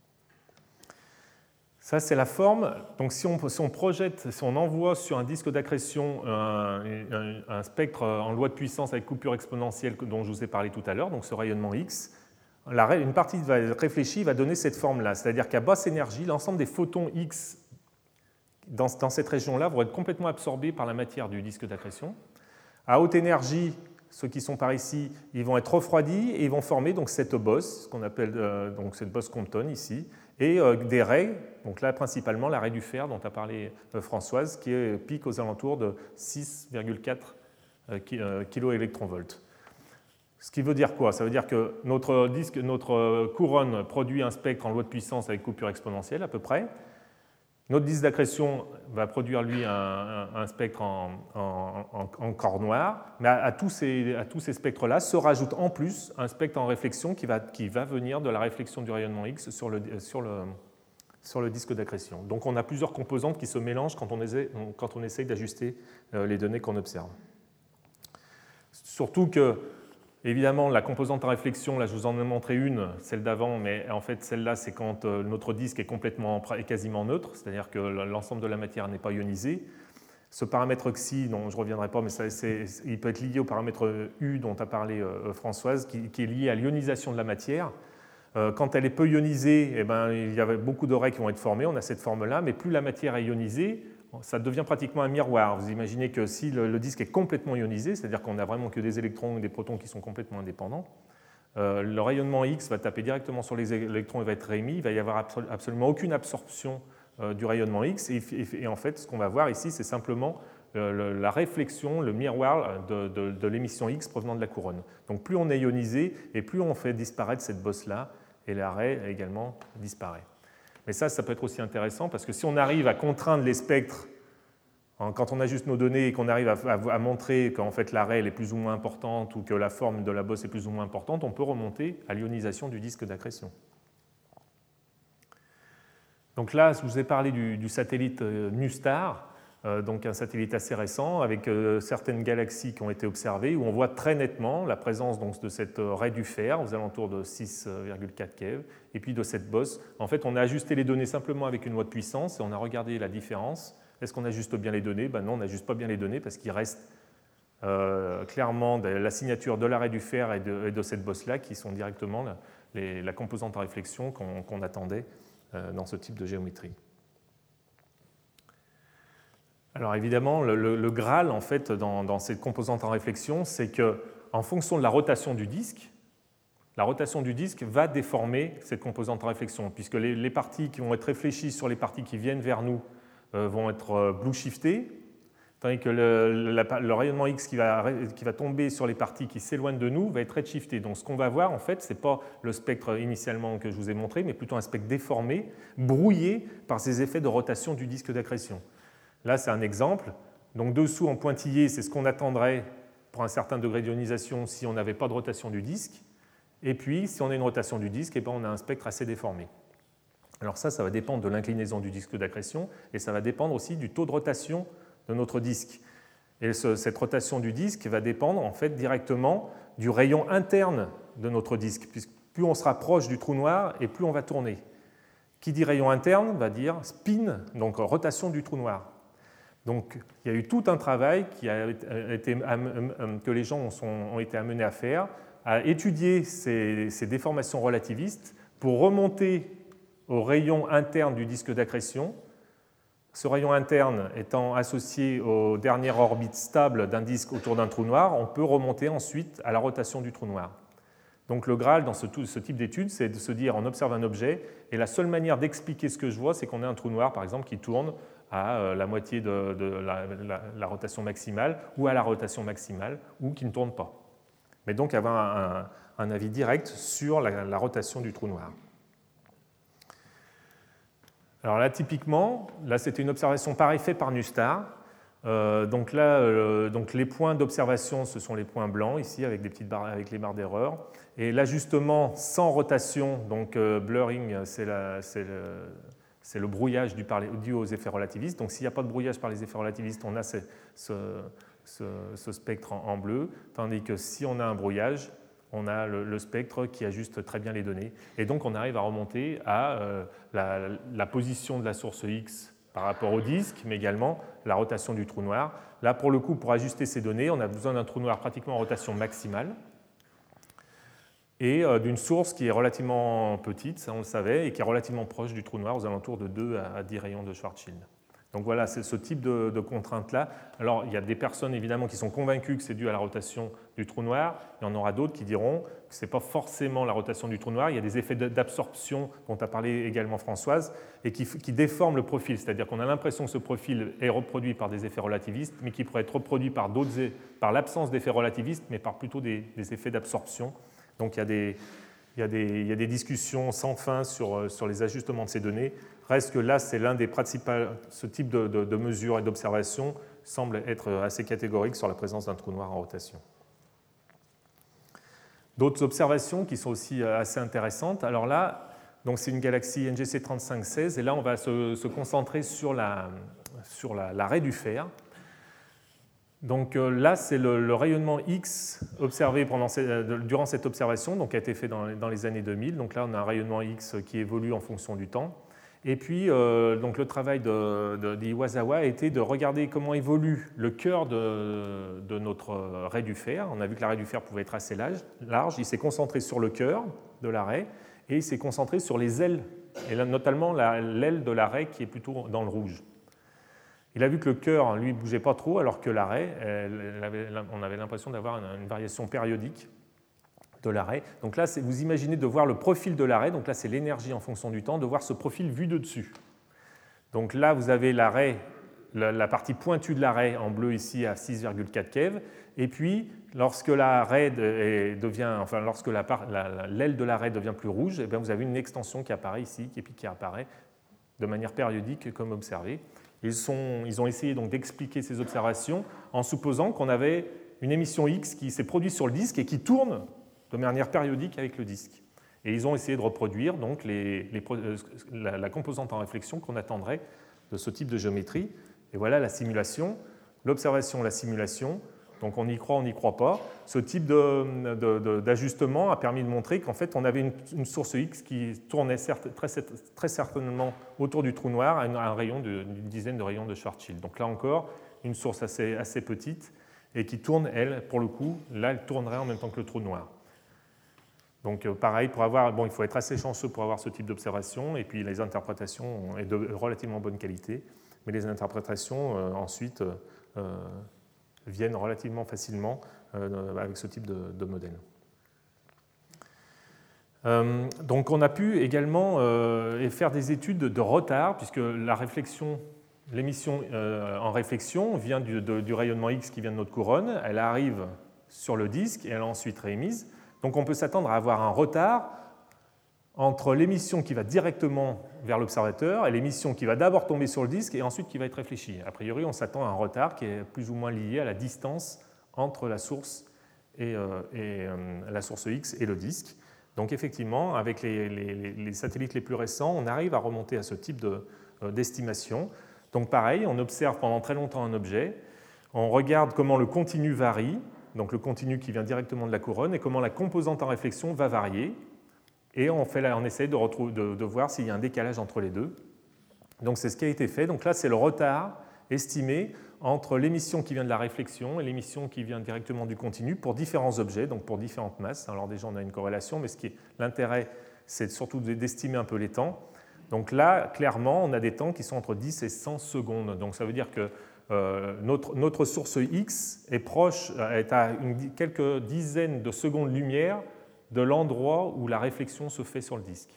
Ça, c'est la forme. Donc si on, si on projette, si on envoie sur un disque d'accrétion un, un, un spectre en loi de puissance avec coupure exponentielle dont je vous ai parlé tout à l'heure, donc ce rayonnement X, la, une partie va réfléchie va donner cette forme-là. C'est-à-dire qu'à basse énergie, l'ensemble des photons X dans, dans cette région-là vont être complètement absorbés par la matière du disque d'accrétion. À haute énergie, ceux qui sont par ici, ils vont être refroidis et ils vont former donc cette bosse, ce qu'on appelle euh, donc cette bosse Compton ici, et euh, des raies, donc là principalement la raie du fer dont a parlé euh, Françoise, qui est, pique aux alentours de six virgule quatre euh, kiloélectronvolts. Ce qui veut dire quoi? Ça veut dire que notre, disque, notre couronne produit un spectre en loi de puissance avec coupure exponentielle à peu près. Notre disque d'accrétion va produire, lui, un, un, un spectre en, en, en, en corps noir, mais à, à tous ces, à tous ces spectres-là se rajoute en plus un spectre en réflexion qui va, qui va venir de la réflexion du rayonnement X sur le, sur le, sur le disque d'accrétion. Donc on a plusieurs composantes qui se mélangent quand on essaie, quand on essaye d'ajuster les données qu'on observe. Surtout que évidemment, la composante en réflexion, là je vous en ai montré une, celle d'avant, mais en fait celle-là c'est quand notre disque est complètement est quasiment neutre, c'est-à-dire que l'ensemble de la matière n'est pas ionisé. Ce paramètre xi, dont je ne reviendrai pas, mais ça, il peut être lié au paramètre U dont a parlé Françoise, qui, qui est lié à l'ionisation de la matière. Quand elle est peu ionisée, eh ben, il y a beaucoup de raies qui vont être formées, on a cette forme-là, mais plus la matière est ionisée, ça devient pratiquement un miroir. Vous imaginez que si le, le disque est complètement ionisé, c'est-à-dire qu'on n'a vraiment que des électrons et des protons qui sont complètement indépendants, euh, le rayonnement X va taper directement sur les électrons et va être émis, il va y avoir absol- absolument aucune absorption euh, du rayonnement X, et, et, et en fait, ce qu'on va voir ici, c'est simplement euh, le, la réflexion, le miroir de, de, de l'émission X provenant de la couronne. Donc plus on est ionisé, et plus on fait disparaître cette bosse-là, et la raie également disparaît. Mais ça, ça peut être aussi intéressant parce que si on arrive à contraindre les spectres, quand on ajuste nos données et qu'on arrive à, à, à montrer qu'en fait la raie est plus ou moins importante ou que la forme de la bosse est plus ou moins importante, on peut remonter à l'ionisation du disque d'accrétion. Donc là, je vous ai parlé du, du satellite NuSTAR, euh, donc un satellite assez récent avec euh, certaines galaxies qui ont été observées où on voit très nettement la présence donc, de cette raie du fer aux alentours de six virgule quatre keV et puis de cette bosse. En fait, on a ajusté les données simplement avec une loi de puissance et on a regardé la différence. Est-ce qu'on ajuste bien les données? Ben non, on n'ajuste pas bien les données parce qu'il reste euh, clairement la signature de la raie du fer et de, et de cette bosse-là qui sont directement la, les, la composante en réflexion qu'on, qu'on attendait euh, dans ce type de géométrie. Alors évidemment, le, le, le Graal en fait, dans, dans cette composante en réflexion, c'est qu'en fonction de la rotation du disque, la rotation du disque va déformer cette composante en réflexion, puisque les, les parties qui vont être réfléchies sur les parties qui viennent vers nous euh, vont être euh, blue shiftées, tandis que le, la, le rayonnement X qui va, qui va tomber sur les parties qui s'éloignent de nous va être red shifté. Donc ce qu'on va voir, en fait, ce n'est pas le spectre initialement que je vous ai montré, mais plutôt un spectre déformé, brouillé par ces effets de rotation du disque d'accrétion. Là, c'est un exemple. Donc dessous, en pointillé, c'est ce qu'on attendrait pour un certain degré d'ionisation si on n'avait pas de rotation du disque. Et puis, si on a une rotation du disque, eh bien, on a un spectre assez déformé. Alors ça, ça va dépendre de l'inclinaison du disque d'accrétion et ça va dépendre aussi du taux de rotation de notre disque. Et ce, cette rotation du disque va dépendre en fait directement du rayon interne de notre disque, puisque plus on se rapproche du trou noir et plus on va tourner. Qui dit rayon interne va dire spin, donc rotation du trou noir. Donc il y a eu tout un travail qui a été, que les gens sont, ont été amenés à faire, à étudier ces, ces déformations relativistes pour remonter au rayon interne du disque d'accrétion. Ce rayon interne étant associé aux dernières orbites stables d'un disque autour d'un trou noir, on peut remonter ensuite à la rotation du trou noir. Donc le Graal dans ce, ce type d'étude, c'est de se dire on observe un objet et la seule manière d'expliquer ce que je vois, c'est qu'on ait un trou noir par exemple qui tourne à la moitié de, de la, la, la rotation maximale ou à la rotation maximale ou qui ne tourne pas. Mais donc avoir un, un avis direct sur la, la rotation du trou noir. Alors là, typiquement, là c'était une observation pareille faite par NuSTAR. Euh, donc là, euh, donc les points d'observation, ce sont les points blancs ici avec des petites barres, avec les barres d'erreur. Et l'ajustement sans rotation, donc euh, blurring, c'est le, c'est le brouillage dû, par les, dû aux effets relativistes. Donc s'il n'y a pas de brouillage par les effets relativistes, on a ce, ce, ce, ce spectre en, en bleu, tandis que si on a un brouillage, on a le, le spectre qui ajuste très bien les données. Et donc on arrive à remonter à euh, la, la position de la source X par rapport au disque, mais également la rotation du trou noir. Là, pour le coup, pour ajuster ces données, on a besoin d'un trou noir pratiquement en rotation maximale et euh, d'une source qui est relativement petite, ça on le savait, et qui est relativement proche du trou noir, aux alentours de deux à dix rayons de Schwarzschild. Donc voilà, c'est ce type de, de contrainte-là. Alors, il y a des personnes, évidemment, qui sont convaincues que c'est dû à la rotation du trou noir. Il y en aura d'autres qui diront que ce n'est pas forcément la rotation du trou noir. Il y a des effets d'absorption dont a parlé également Françoise et qui, qui déforment le profil. C'est-à-dire qu'on a l'impression que ce profil est reproduit par des effets relativistes, mais qui pourrait être reproduit par, par l'absence d'effets relativistes, mais par plutôt des, des effets d'absorption. Donc, il y a des... Il y, a des, il y a des discussions sans fin sur, sur les ajustements de ces données. Reste que là, c'est l'un des principaux. Ce type de, de, de mesures et d'observations semble être assez catégorique sur la présence d'un trou noir en rotation. D'autres observations qui sont aussi assez intéressantes. Alors là, donc c'est une galaxie N G C trente-cinq seize, et là, on va se, se concentrer sur la, sur la, la raie du fer. Donc euh, là, c'est le, le rayonnement X observé pendant ces, euh, durant cette observation, donc qui a été fait dans, dans les années deux mille. Donc là, on a un rayonnement X qui évolue en fonction du temps. Et puis, euh, donc, le travail de, de, d'Iwasawa a été de regarder comment évolue le cœur de, de notre raie du fer. On a vu que la raie du fer pouvait être assez large. large. Il s'est concentré sur le cœur de la raie et il s'est concentré sur les ailes, et là, notamment la, l'aile de la raie qui est plutôt dans le rouge. Il a vu que le cœur, lui, ne bougeait pas trop, alors que la raie, elle avait, on avait l'impression d'avoir une, une variation périodique de la raie. Donc là, vous imaginez de voir le profil de la raie, donc là c'est l'énergie en fonction du temps, de voir ce profil vu de dessus. Donc là, vous avez la raie, la, la partie pointue de la raie en bleu ici à six virgule quatre keV, et puis lorsque la raie devient, enfin lorsque la, la, l'aile de la raie devient plus rouge, et bien vous avez une extension qui apparaît ici, et puis qui apparaît de manière périodique comme observé. Ils, sont, ils ont essayé donc d'expliquer ces observations en supposant qu'on avait une émission X qui s'est produite sur le disque et qui tourne de manière périodique avec le disque. Et ils ont essayé de reproduire donc les, les, la, la composante en réflexion qu'on attendrait de ce type de géométrie. Et voilà la simulation, l'observation, la simulation. Donc on y croit, on n'y croit pas. Ce type de, de, de, d'ajustement a permis de montrer qu'en fait on avait une, une source X qui tournait certes, très, très certainement autour du trou noir à un rayon d'une dizaine de rayons de Schwarzschild. Donc là encore, une source assez, assez petite et qui tourne, elle, pour le coup, là elle tournerait en même temps que le trou noir. Donc pareil, pour avoir, bon, il faut être assez chanceux pour avoir ce type d'observation, et puis les interprétations sont de relativement bonne qualité, mais les interprétations euh, ensuite euh, viennent relativement facilement euh, avec ce type de, de modèle. Euh, donc on a pu également euh, faire des études de retard, puisque la réflexion, l'émission euh, en réflexion vient du, de, du rayonnement X qui vient de notre couronne, elle arrive sur le disque et elle est ensuite réémise. Donc on peut s'attendre à avoir un retard entre l'émission qui va directement vers l'observateur et l'émission qui va d'abord tomber sur le disque et ensuite qui va être réfléchie. A priori, on s'attend à un retard qui est plus ou moins lié à la distance entre la source, et, euh, et, euh, la source X et le disque. Donc effectivement, avec les, les, les satellites les plus récents, on arrive à remonter à ce type de, euh, d'estimation. Donc pareil, on observe pendant très longtemps un objet, on regarde comment le continu varie, donc le continu qui vient directement de la couronne, et comment la composante en réflexion va varier. Et on, fait là, on essaie de, retrouver, de, de voir s'il y a un décalage entre les deux. Donc c'est ce qui a été fait. Donc là, c'est le retard estimée entre l'émission qui vient de la réflexion et l'émission qui vient directement du continu pour différents objets, donc pour différentes masses. Alors déjà, on a une corrélation, mais ce qui est l'intérêt, c'est surtout d'estimer un peu les temps. Donc là, clairement, on a des temps qui sont entre dix et cent secondes. Donc ça veut dire que euh, notre, notre source X est proche, est à une, quelques dizaines de secondes-lumière de l'endroit où la réflexion se fait sur le disque.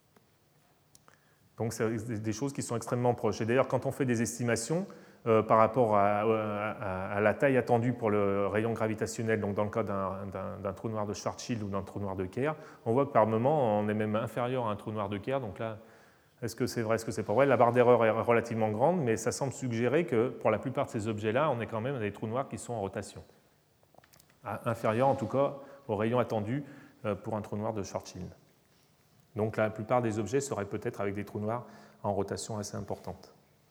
Donc c'est des choses qui sont extrêmement proches. Et d'ailleurs, quand on fait des estimations euh, par rapport à, à, à la taille attendue pour le rayon gravitationnel, donc dans le cas d'un trou noir de Schwarzschild ou d'un trou noir de Kerr, on voit que par moment, on est même inférieur à un trou noir de Kerr. Donc là, est-ce que c'est vrai, est-ce que c'est pas vrai? La barre d'erreur est relativement grande, mais ça semble suggérer que pour la plupart de ces objets-là, on est quand même à des trous noirs qui sont en rotation. Inférieur en tout cas au rayon attendu pour un trou noir de Schwarzschild. Donc la plupart des objets seraient peut-être avec des trous noirs en rotation assez importante.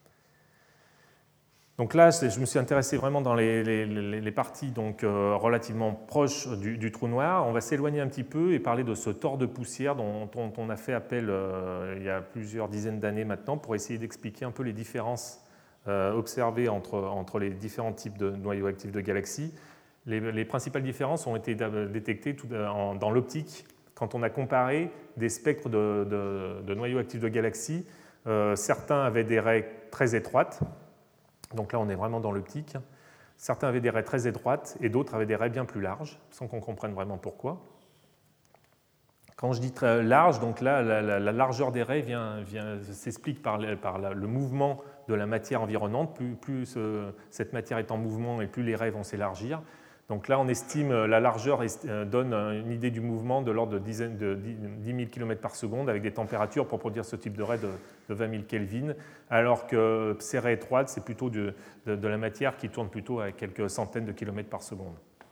Donc là, je me suis intéressé vraiment dans les, les, les parties donc, euh, relativement proches du, du trou noir. On va s'éloigner un petit peu et parler de ce tore de poussière dont, dont on a fait appel euh, il y a plusieurs dizaines d'années maintenant pour essayer d'expliquer un peu les différences euh, observées entre, entre les différents types de noyaux actifs de galaxies. Les, les principales différences ont été détectées tout en, dans l'optique quand on a comparé des spectres de, de, de noyaux actifs de galaxies. Euh, certains avaient des raies très étroites. Donc là, on est vraiment dans l'optique. Certains avaient des raies très étroites et d'autres avaient des raies bien plus larges, sans qu'on comprenne vraiment pourquoi. Quand je dis très large, donc là, la, la, la largeur des raies vient, vient, s'explique par, le, par la, le mouvement de la matière environnante. Plus, plus euh, cette matière est en mouvement et plus les raies vont s'élargir. Donc là, on estime la largeur donne une idée du mouvement de l'ordre de, de dix mille kilomètres par seconde avec des températures pour produire ce type de raie de, de vingt mille Kelvin, alors que ces raies étroites, c'est plutôt de, de, de la matière qui tourne plutôt à quelques centaines de kilomètres par seconde.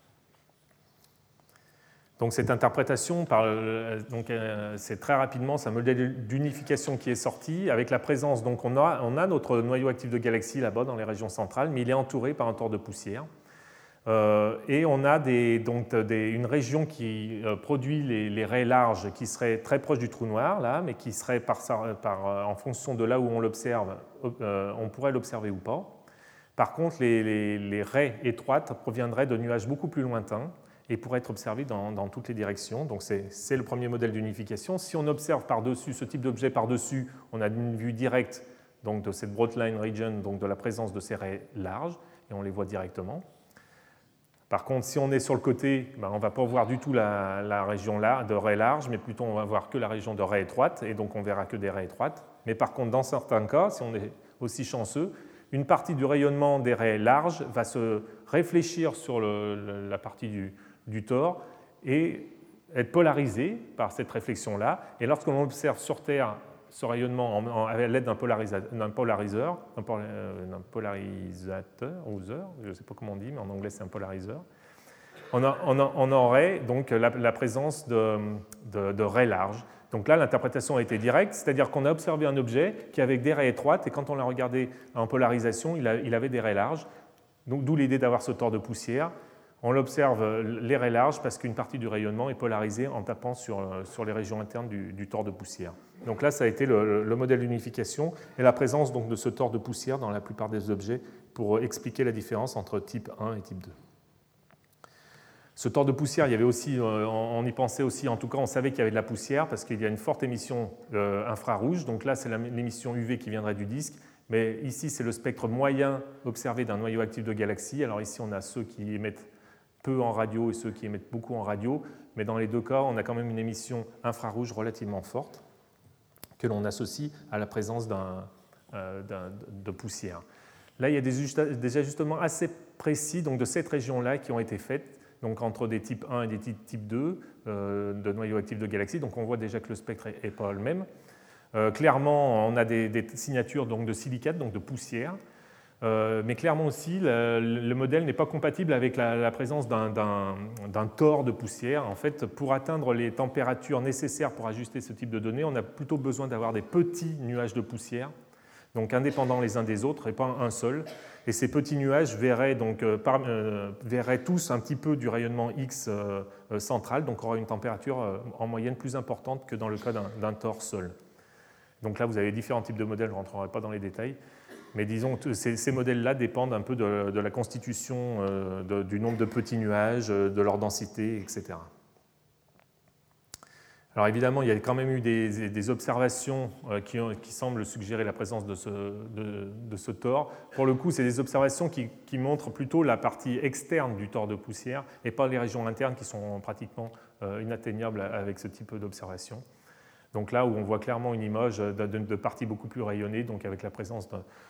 Donc cette interprétation, c'est très rapidement, c'est un modèle d'unification qui est sorti avec la présence, donc on a, on a notre noyau actif de galaxie là-bas dans les régions centrales, mais il est entouré par un tore de poussière. Euh, et on a des, donc des, une région qui euh, produit les, les raies larges qui seraient très proches du trou noir, là, mais qui serait par, par, en fonction de là où on l'observe, euh, on pourrait l'observer ou pas. Par contre, les, les, les raies étroites proviendraient de nuages beaucoup plus lointains et pourraient être observées dans, dans toutes les directions. Donc c'est le premier modèle d'unification. Si on observe par-dessus ce type d'objet par-dessus, on a une vue directe donc, de cette broadline region, donc de la présence de ces raies larges, et on les voit directement. Par contre, si on est sur le côté, ben on ne va pas voir du tout la, la région là, de raies larges, mais plutôt on va voir que la région de raies étroites, et donc on verra que des raies étroites. Mais par contre, dans certains cas, si on est aussi chanceux, une partie du rayonnement des raies larges va se réfléchir sur le, le, la partie du, du tore et être polarisée par cette réflexion-là. Et lorsque l'on observe sur Terre ce rayonnement en, en, à l'aide d'un polarisateur, polariseur, un polarisateur, ou je ne sais pas comment on dit, mais en anglais c'est un polariseur, on, a, on, a, on aurait donc la, la présence de, de, de raies larges. Donc là, l'interprétation a été directe, c'est-à-dire qu'on a observé un objet qui avait des raies étroites, et quand on l'a regardé en polarisation, il, a, il avait des raies larges. Donc d'où l'idée d'avoir ce tore de poussière. On l'observe les raies larges parce qu'une partie du rayonnement est polarisée en tapant sur, sur les régions internes du, du tore de poussière. Donc là, ça a été le, le modèle d'unification et la présence donc, de ce tore de poussière dans la plupart des objets pour expliquer la différence entre type un et type deux. Ce tore de poussière, il y avait aussi, on y pensait aussi, en tout cas on savait qu'il y avait de la poussière parce qu'il y a une forte émission infrarouge. Donc là, c'est l'émission U V qui viendrait du disque. Mais ici, c'est le spectre moyen observé d'un noyau actif de galaxie. Alors ici, on a ceux qui émettent peu en radio et ceux qui émettent beaucoup en radio, mais dans les deux cas, on a quand même une émission infrarouge relativement forte que l'on associe à la présence d'un, euh, d'un, de poussière. Là, il y a des, des ajustements assez précis donc, de cette région-là qui ont été faits donc, entre des types un et des types deux euh, de noyaux actifs de galaxies. Donc on voit déjà que le spectre n'est pas le même. Euh, clairement, on a des, des signatures donc, de silicate, donc de poussière. Euh, mais clairement aussi, le, le modèle n'est pas compatible avec la, la présence d'un, d'un, d'un tore de poussière. En fait, pour atteindre les températures nécessaires pour ajuster ce type de données, on a plutôt besoin d'avoir des petits nuages de poussière, donc indépendants les uns des autres et pas un seul. Et ces petits nuages verraient, donc, euh, par, euh, verraient tous un petit peu du rayonnement X euh, euh, central, donc auraient une température euh, en moyenne plus importante que dans le cas d'un, d'un tore seul. Donc là, vous avez différents types de modèles, je ne rentrerai pas dans les détails. mais disons que ces, ces modèles-là dépendent un peu de, de la constitution euh, de, du nombre de petits nuages, de leur densité, et cetera. Alors évidemment, il y a quand même eu des, des observations qui, ont, qui semblent suggérer la présence de ce, de, de ce tore. Pour le coup, c'est des observations qui, qui montrent plutôt la partie externe du tore de poussière et pas les régions internes qui sont pratiquement inatteignables avec ce type d'observation. Donc là où on voit clairement une image de, de, de parties beaucoup plus rayonnées, donc avec la présence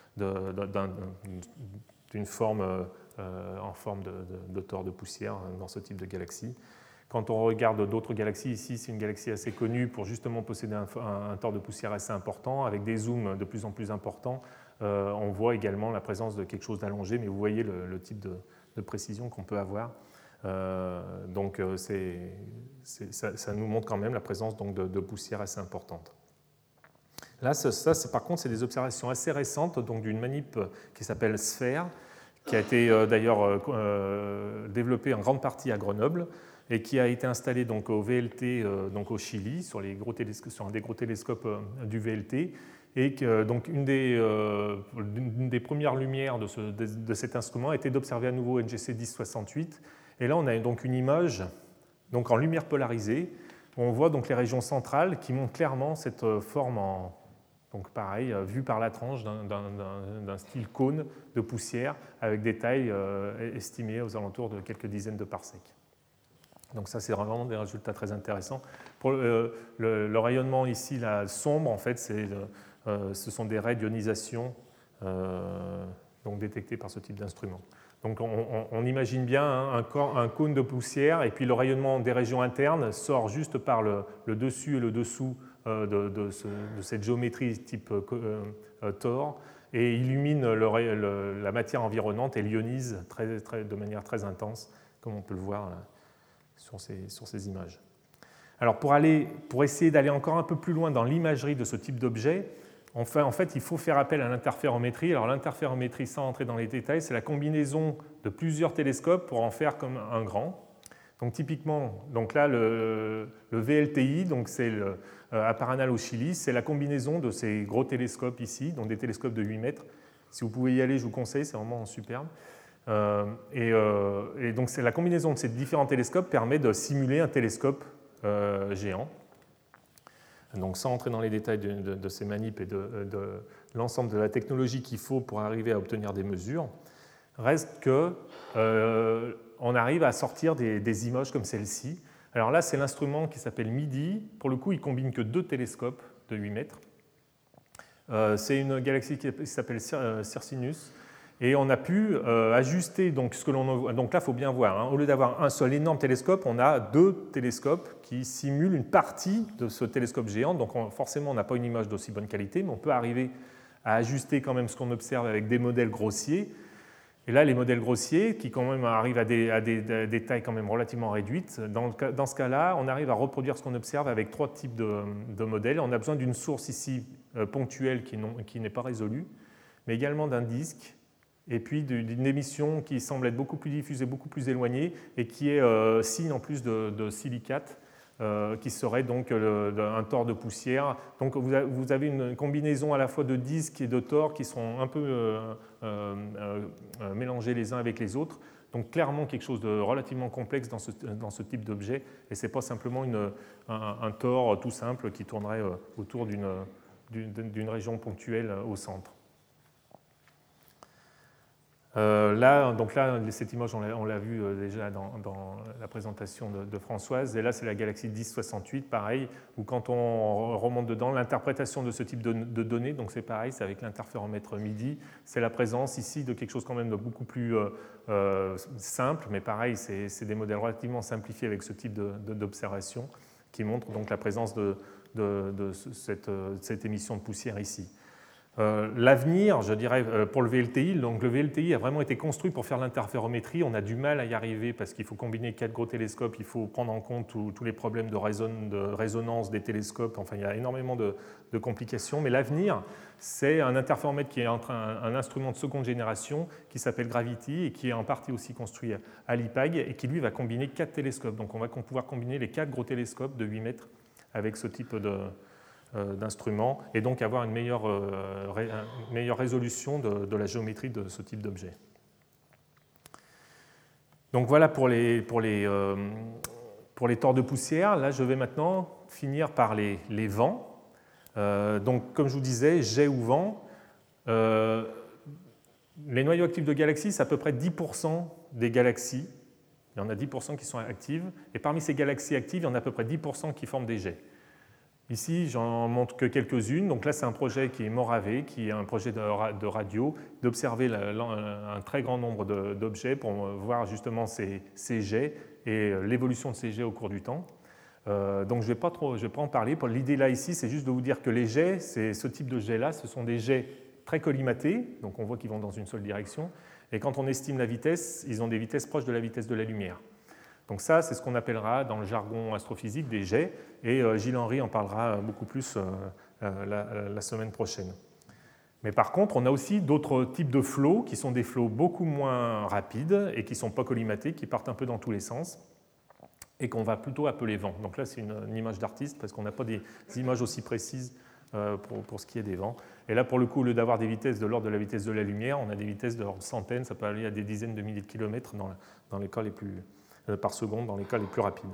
d'une forme euh, en forme de, de, de tore de poussière dans ce type de galaxie. Quand on regarde d'autres galaxies, ici c'est une galaxie assez connue pour justement posséder un, un, un tore de poussière assez important, avec des zooms de plus en plus importants. Euh, on voit également la présence de quelque chose d'allongé, mais vous voyez le, le type de, de précision qu'on peut avoir. Euh, donc c'est, c'est, ça, ça nous montre quand même la présence donc, de, de poussière assez importante. Là, ça, ça c'est, par contre, c'est des observations assez récentes donc, d'une manip qui s'appelle SPHERE, qui a été euh, d'ailleurs euh, développée en grande partie à Grenoble, et qui a été installé donc au V L T, euh, donc au Chili, sur, les gros sur un des gros télescopes euh, du V L T, et que donc une des, euh, une des premières lumières de, ce, de, de cet instrument a été d'observer à nouveau N G C dix soixante-huit. Et là, on a donc une image donc en lumière polarisée, où on voit donc les régions centrales qui montrent clairement cette forme, en, donc pareil, vue par la tranche d'un, d'un, d'un style cône de poussière, avec des tailles euh, estimées aux alentours de quelques dizaines de parsecs. Donc ça, c'est vraiment des résultats très intéressants. Pour le, le, le rayonnement ici, là, sombre, en fait, c'est, euh, ce sont des raies d'ionisation euh, donc détectées par ce type d'instrument. Donc on, on, on imagine bien hein, un, corps, un cône de poussière, et puis le rayonnement des régions internes sort juste par le, le dessus et le dessous euh, de, de, ce, de cette géométrie type euh, euh, tore, et illumine le, le, la matière environnante et l'ionise très, très, de manière très intense, comme on peut le voir là, Sur ces, sur ces images. Alors pour, aller, pour essayer d'aller encore un peu plus loin dans l'imagerie de ce type d'objet, en fait, en fait, il faut faire appel à l'interférométrie. Alors l'interférométrie, sans entrer dans les détails, c'est la combinaison de plusieurs télescopes pour en faire comme un grand. Donc typiquement, donc là, le, le V L T I, donc c'est le, euh, à Paranal au Chili, c'est la combinaison de ces gros télescopes ici, donc des télescopes de huit mètres. Si vous pouvez y aller, je vous conseille, c'est vraiment superbe. Euh, et, euh, et donc c'est la combinaison de ces différents télescopes permet de simuler un télescope euh, géant. Donc sans entrer dans les détails de, de, de ces manips et de, de l'ensemble de la technologie qu'il faut pour arriver à obtenir des mesures, reste que euh, on arrive à sortir des, des images comme celle-ci. Alors là, c'est l'instrument qui s'appelle MIDI. Pour le coup, il ne combine que deux télescopes de huit mètres. Euh, c'est une galaxie qui s'appelle Circinus. Et on a pu euh, ajuster donc ce que l'on donc là il faut bien voir hein, au lieu d'avoir un seul énorme télescope, on a deux télescopes qui simulent une partie de ce télescope géant. Donc on, forcément on n'a pas une image d'aussi bonne qualité, mais on peut arriver à ajuster quand même ce qu'on observe avec des modèles grossiers. Et là les modèles grossiers qui quand même arrivent à des, à des, à des tailles quand même relativement réduites. Dans, le, dans ce cas-là, on arrive à reproduire ce qu'on observe avec trois types de, de modèles. On a besoin d'une source ici euh, ponctuelle qui, non, qui n'est pas résolue, mais également d'un disque. Et puis d'une émission qui semble être beaucoup plus diffuse et beaucoup plus éloignée, et qui est euh, signe en plus de, de silicate, euh, qui serait donc le, de, un tore de poussière. Donc vous avez une combinaison à la fois de disques et de tores qui sont un peu euh, euh, euh, mélangés les uns avec les autres. Donc clairement quelque chose de relativement complexe dans ce, dans ce type d'objet, et ce n'est pas simplement une, un, un tore tout simple qui tournerait autour d'une, d'une, d'une région ponctuelle au centre. Euh, là, donc là, cette image, on l'a, on l'a vu déjà dans, dans la présentation de, de Françoise, et là, c'est la galaxie dix soixante-huit, pareil, où quand on remonte dedans, l'interprétation de ce type de, de données, donc c'est pareil, c'est avec l'interféromètre MIDI, c'est la présence ici de quelque chose quand même de beaucoup plus euh, euh, simple, mais pareil, c'est, c'est des modèles relativement simplifiés avec ce type de, de, d'observation, qui montrent donc la présence de, de, de cette, cette émission de poussière ici. Euh, l'avenir, je dirais, pour le V L T I, donc le V L T I a vraiment été construit pour faire l'interférométrie. On a du mal à y arriver parce qu'il faut combiner quatre gros télescopes, il faut prendre en compte tous les problèmes de, raison, de résonance des télescopes. Enfin, il y a énormément de, de complications. Mais l'avenir, c'est un interféromètre qui est un, un instrument de seconde génération qui s'appelle Gravity et qui est en partie aussi construit à l'I P A G et qui, lui, va combiner quatre télescopes. Donc, on va pouvoir combiner les quatre gros télescopes de huit mètres avec ce type de euh, d'instruments et donc avoir une meilleure, euh, ré, une meilleure résolution de, de la géométrie de ce type d'objet. Donc voilà pour les, pour, les, euh, pour les tores de poussière. Là, je vais maintenant finir par les, les vents. Euh, donc, comme je vous disais, jet ou vent, euh, les noyaux actifs de galaxies, c'est à peu près dix pour cent des galaxies. Il y en a dix pour cent qui sont actives. Et parmi ces galaxies actives, il y en a à peu près dix pour cent qui forment des jets. Ici, j'en montre que quelques-unes. Donc là, c'est un projet qui est Morave, qui est un projet de radio, d'observer un très grand nombre d'objets pour voir justement ces, ces jets et l'évolution de ces jets au cours du temps. Euh, donc je ne vais pas trop, je vais pas en parler. L'idée là ici, c'est juste de vous dire que les jets, ce type de jets-là, ce sont des jets très collimatés, donc on voit qu'ils vont dans une seule direction. Et quand on estime la vitesse, ils ont des vitesses proches de la vitesse de la lumière. Donc ça, c'est ce qu'on appellera dans le jargon astrophysique des jets, et Gilles Henry en parlera beaucoup plus la, la semaine prochaine. Mais par contre, on a aussi d'autres types de flots qui sont des flots beaucoup moins rapides et qui ne sont pas collimatés, qui partent un peu dans tous les sens et qu'on va plutôt appeler vents. Donc là, c'est une, une image d'artiste parce qu'on n'a pas des images aussi précises pour, pour ce qui est des vents. Et là, pour le coup, au lieu d'avoir des vitesses de l'ordre de la vitesse de la lumière, on a des vitesses de l'ordre de centaines, ça peut aller à des dizaines de milliers de kilomètres dans, dans les cas les plus, euh, par seconde dans les cas les plus rapides.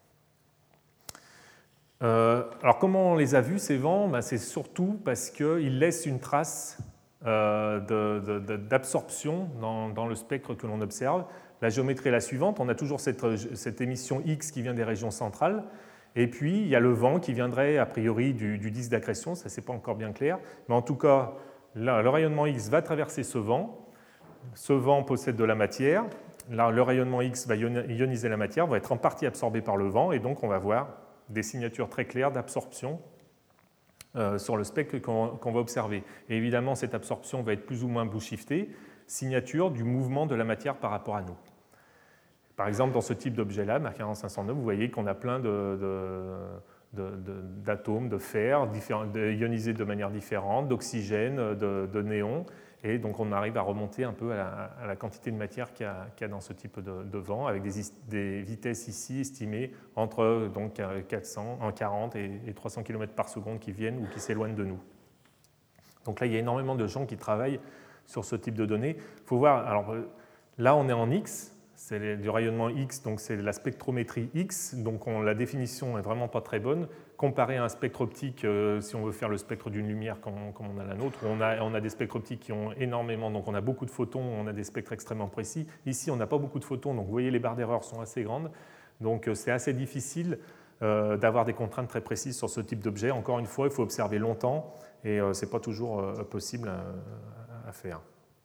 Euh, alors comment on les a vus ces vents? Ben, c'est surtout parce qu'ils laissent une trace euh, de, de, d'absorption dans, dans le spectre que l'on observe. La géométrie est la suivante, on a toujours cette, cette émission X qui vient des régions centrales, et puis il y a le vent qui viendrait a priori du, du disque d'accrétion, ça c'est pas encore bien clair, mais en tout cas là, le rayonnement X va traverser ce vent, ce vent possède de la matière, là, le rayonnement X va ioniser la matière, va être en partie absorbé par le vent, et donc on va voir des signatures très claires d'absorption euh, sur le spectre qu'on qu'on va observer. Et évidemment, cette absorption va être plus ou moins blue-shiftée, signature du mouvement de la matière par rapport à nous. Par exemple, dans ce type d'objet-là, Mercurius cinq cent neuf, vous voyez qu'on a plein de, de, de, de, d'atomes de fer de, ionisés de manière différente, d'oxygène, de, de néon, et donc on arrive à remonter un peu à la, à la quantité de matière qu'il y a, qu'il y a dans ce type de, de vent, avec des, des vitesses ici estimées entre donc, quatre cents, quarante et, et trois cents kilomètres par seconde qui viennent ou qui s'éloignent de nous. Donc là, il y a énormément de gens qui travaillent sur ce type de données. Il faut voir, alors là on est en X, c'est du rayonnement X, donc c'est la spectrométrie X, donc on, la définition n'est vraiment pas très bonne. Comparé à un spectre optique, euh, si on veut faire le spectre d'une lumière comme, comme on a la nôtre, on a, on a des spectres optiques qui ont énormément, donc on a beaucoup de photons, on a des spectres extrêmement précis. Ici, on n'a pas beaucoup de photons, donc vous voyez les barres d'erreur sont assez grandes, donc c'est assez difficile euh, d'avoir des contraintes très précises sur ce type d'objet. Encore une fois, il faut observer longtemps et euh, ce n'est pas toujours euh, possible à, à faire.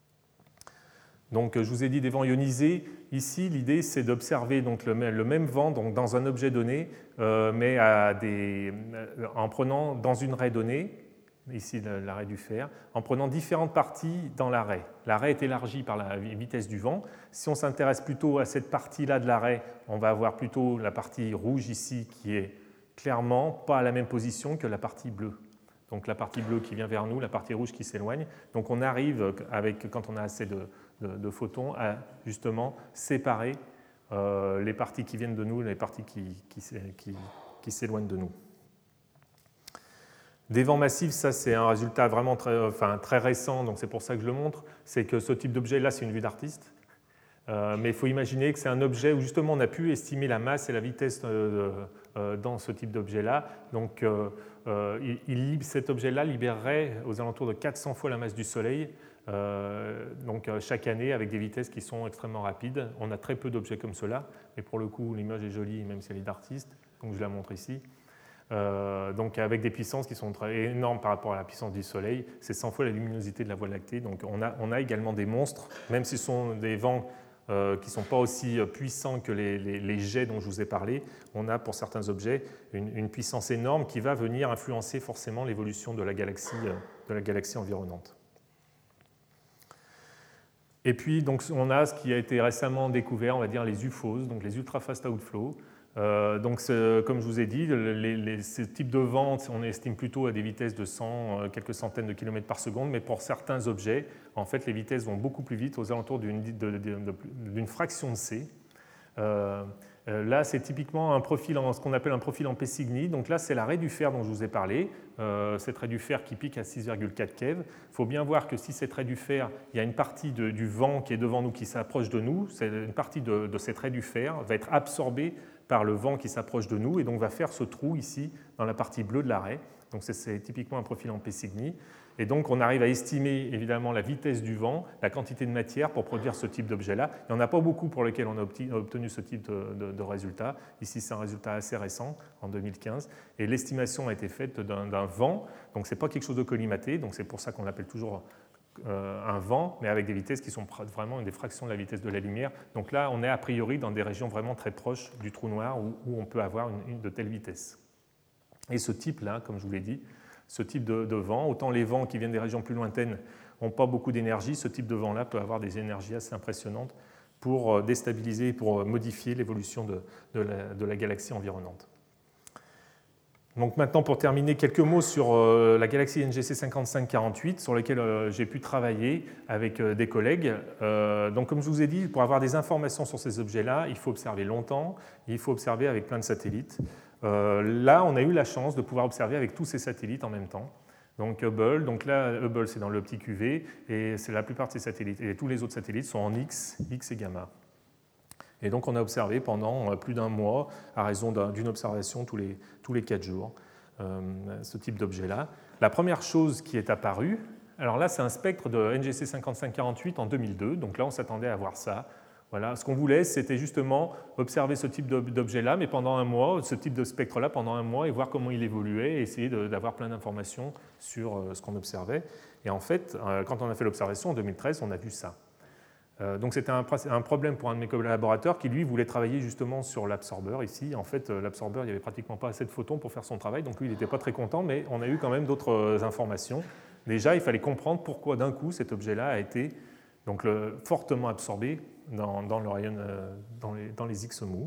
Donc, je vous ai dit des vents ionisés. Ici, l'idée, c'est d'observer donc, le, le même vent donc, dans un objet donné, euh, mais à des, en prenant dans une raie donnée, ici la raie du fer, en prenant différentes parties dans la raie. La raie est élargie par la vitesse du vent. Si on s'intéresse plutôt à cette partie-là de la raie, on va avoir plutôt la partie rouge ici qui est clairement pas à la même position que la partie bleue. Donc la partie bleue qui vient vers nous, la partie rouge qui s'éloigne. Donc on arrive, avec, quand on a assez de, de, de photons, à justement séparer euh, les parties qui viennent de nous et les parties qui, qui, qui, qui s'éloignent de nous. Des vents massifs, ça c'est un résultat vraiment très, enfin, très récent, donc c'est pour ça que je le montre. C'est que ce type d'objet-là, c'est une vue d'artiste. Euh, mais il faut imaginer que c'est un objet où justement on a pu estimer la masse et la vitesse euh, euh, dans ce type d'objet-là. Donc euh, euh, il, il, cet objet-là libérerait aux alentours de quatre cents fois la masse du Soleil, euh, donc euh, chaque année avec des vitesses qui sont extrêmement rapides. On a très peu d'objets comme cela, mais pour le coup l'image est jolie même si elle est d'artiste, donc je la montre ici. Euh, donc avec des puissances qui sont très énormes par rapport à la puissance du Soleil, c'est cent fois la luminosité de la Voie lactée. Donc on a, on a également des monstres, même si ce sont des vents Euh, qui ne sont pas aussi puissants que les, les, les jets dont je vous ai parlé, on a pour certains objets une, une puissance énorme qui va venir influencer forcément l'évolution de la galaxie, de la galaxie environnante. Et puis donc, on a ce qui a été récemment découvert, on va dire les U F Os, donc les Ultra Fast Outflow. Euh, donc, comme je vous ai dit, les, les, ces types de vents, on estime plutôt à des vitesses de cent, quelques centaines de kilomètres par seconde, mais pour certains objets, en fait, les vitesses vont beaucoup plus vite, aux alentours d'une, d'une fraction de C. Euh, Euh, là, c'est typiquement un profil en, ce qu'on appelle un profil en Péssigny. Donc là, c'est la raie du fer dont je vous ai parlé, euh, cette raie du fer qui pique à six virgule quatre keV. Il faut bien voir que si cette raie du fer, il y a une partie de, du vent qui est devant nous, qui s'approche de nous, c'est une partie de, de cette raie du fer va être absorbée par le vent qui s'approche de nous et donc va faire ce trou ici dans la partie bleue de la raie. Donc c'est typiquement un profil en Péssigny. Et donc on arrive à estimer évidemment la vitesse du vent, la quantité de matière pour produire ce type d'objet-là. Il n'y en a pas beaucoup pour lesquels on a obtenu ce type de, de, de résultat. Ici c'est un résultat assez récent, en deux mille quinze. Et l'estimation a été faite d'un vent, donc ce n'est pas quelque chose de collimaté, donc c'est pour ça qu'on l'appelle toujours euh, un vent, mais avec des vitesses qui sont vraiment des fractions de la vitesse de la lumière. Donc là on est a priori dans des régions vraiment très proches du trou noir où, où on peut avoir une, une de telles vitesses. Et ce type-là, comme je vous l'ai dit, ce type de, de vent, autant les vents qui viennent des régions plus lointaines n'ont pas beaucoup d'énergie, ce type de vent-là peut avoir des énergies assez impressionnantes pour déstabiliser, pour modifier l'évolution de, de, la, de la galaxie environnante. Donc maintenant, pour terminer, quelques mots sur euh, la galaxie N G C cinquante-cinq quarante-huit, sur laquelle euh, j'ai pu travailler avec euh, des collègues. Euh, donc, comme je vous ai dit, pour avoir des informations sur ces objets-là, il faut observer longtemps, il faut observer avec plein de satellites. Euh, là, on a eu la chance de pouvoir observer avec tous ces satellites en même temps. Donc Hubble, donc là, Hubble c'est dans l'optique U V, et c'est la plupart de ces satellites. Et tous les autres satellites sont en X, X et gamma. Et donc on a observé pendant plus d'un mois, à raison d'une observation tous les, tous les quatre jours, euh, ce type d'objet-là. La première chose qui est apparue, alors là c'est un spectre de N G C cinquante-cinq quarante-huit en deux mille deux, donc là on s'attendait à voir ça. Voilà. Ce qu'on voulait, c'était justement observer ce type d'objet-là, mais pendant un mois, ce type de spectre-là pendant un mois, et voir comment il évoluait, et essayer d'avoir plein d'informations sur ce qu'on observait. Et en fait, quand on a fait l'observation en deux mille treize, on a vu ça. Donc c'était un, un problème pour un de mes collaborateurs qui, lui, voulait travailler justement sur l'absorbeur ici. En fait, l'absorbeur, il n'y avait pratiquement pas assez de photons pour faire son travail, donc lui, il n'était pas très content, mais on a eu quand même d'autres informations. Déjà, il fallait comprendre pourquoi d'un coup cet objet-là a été donc, le, fortement absorbé dans, dans, le rayon, euh, dans, les, dans les X mous.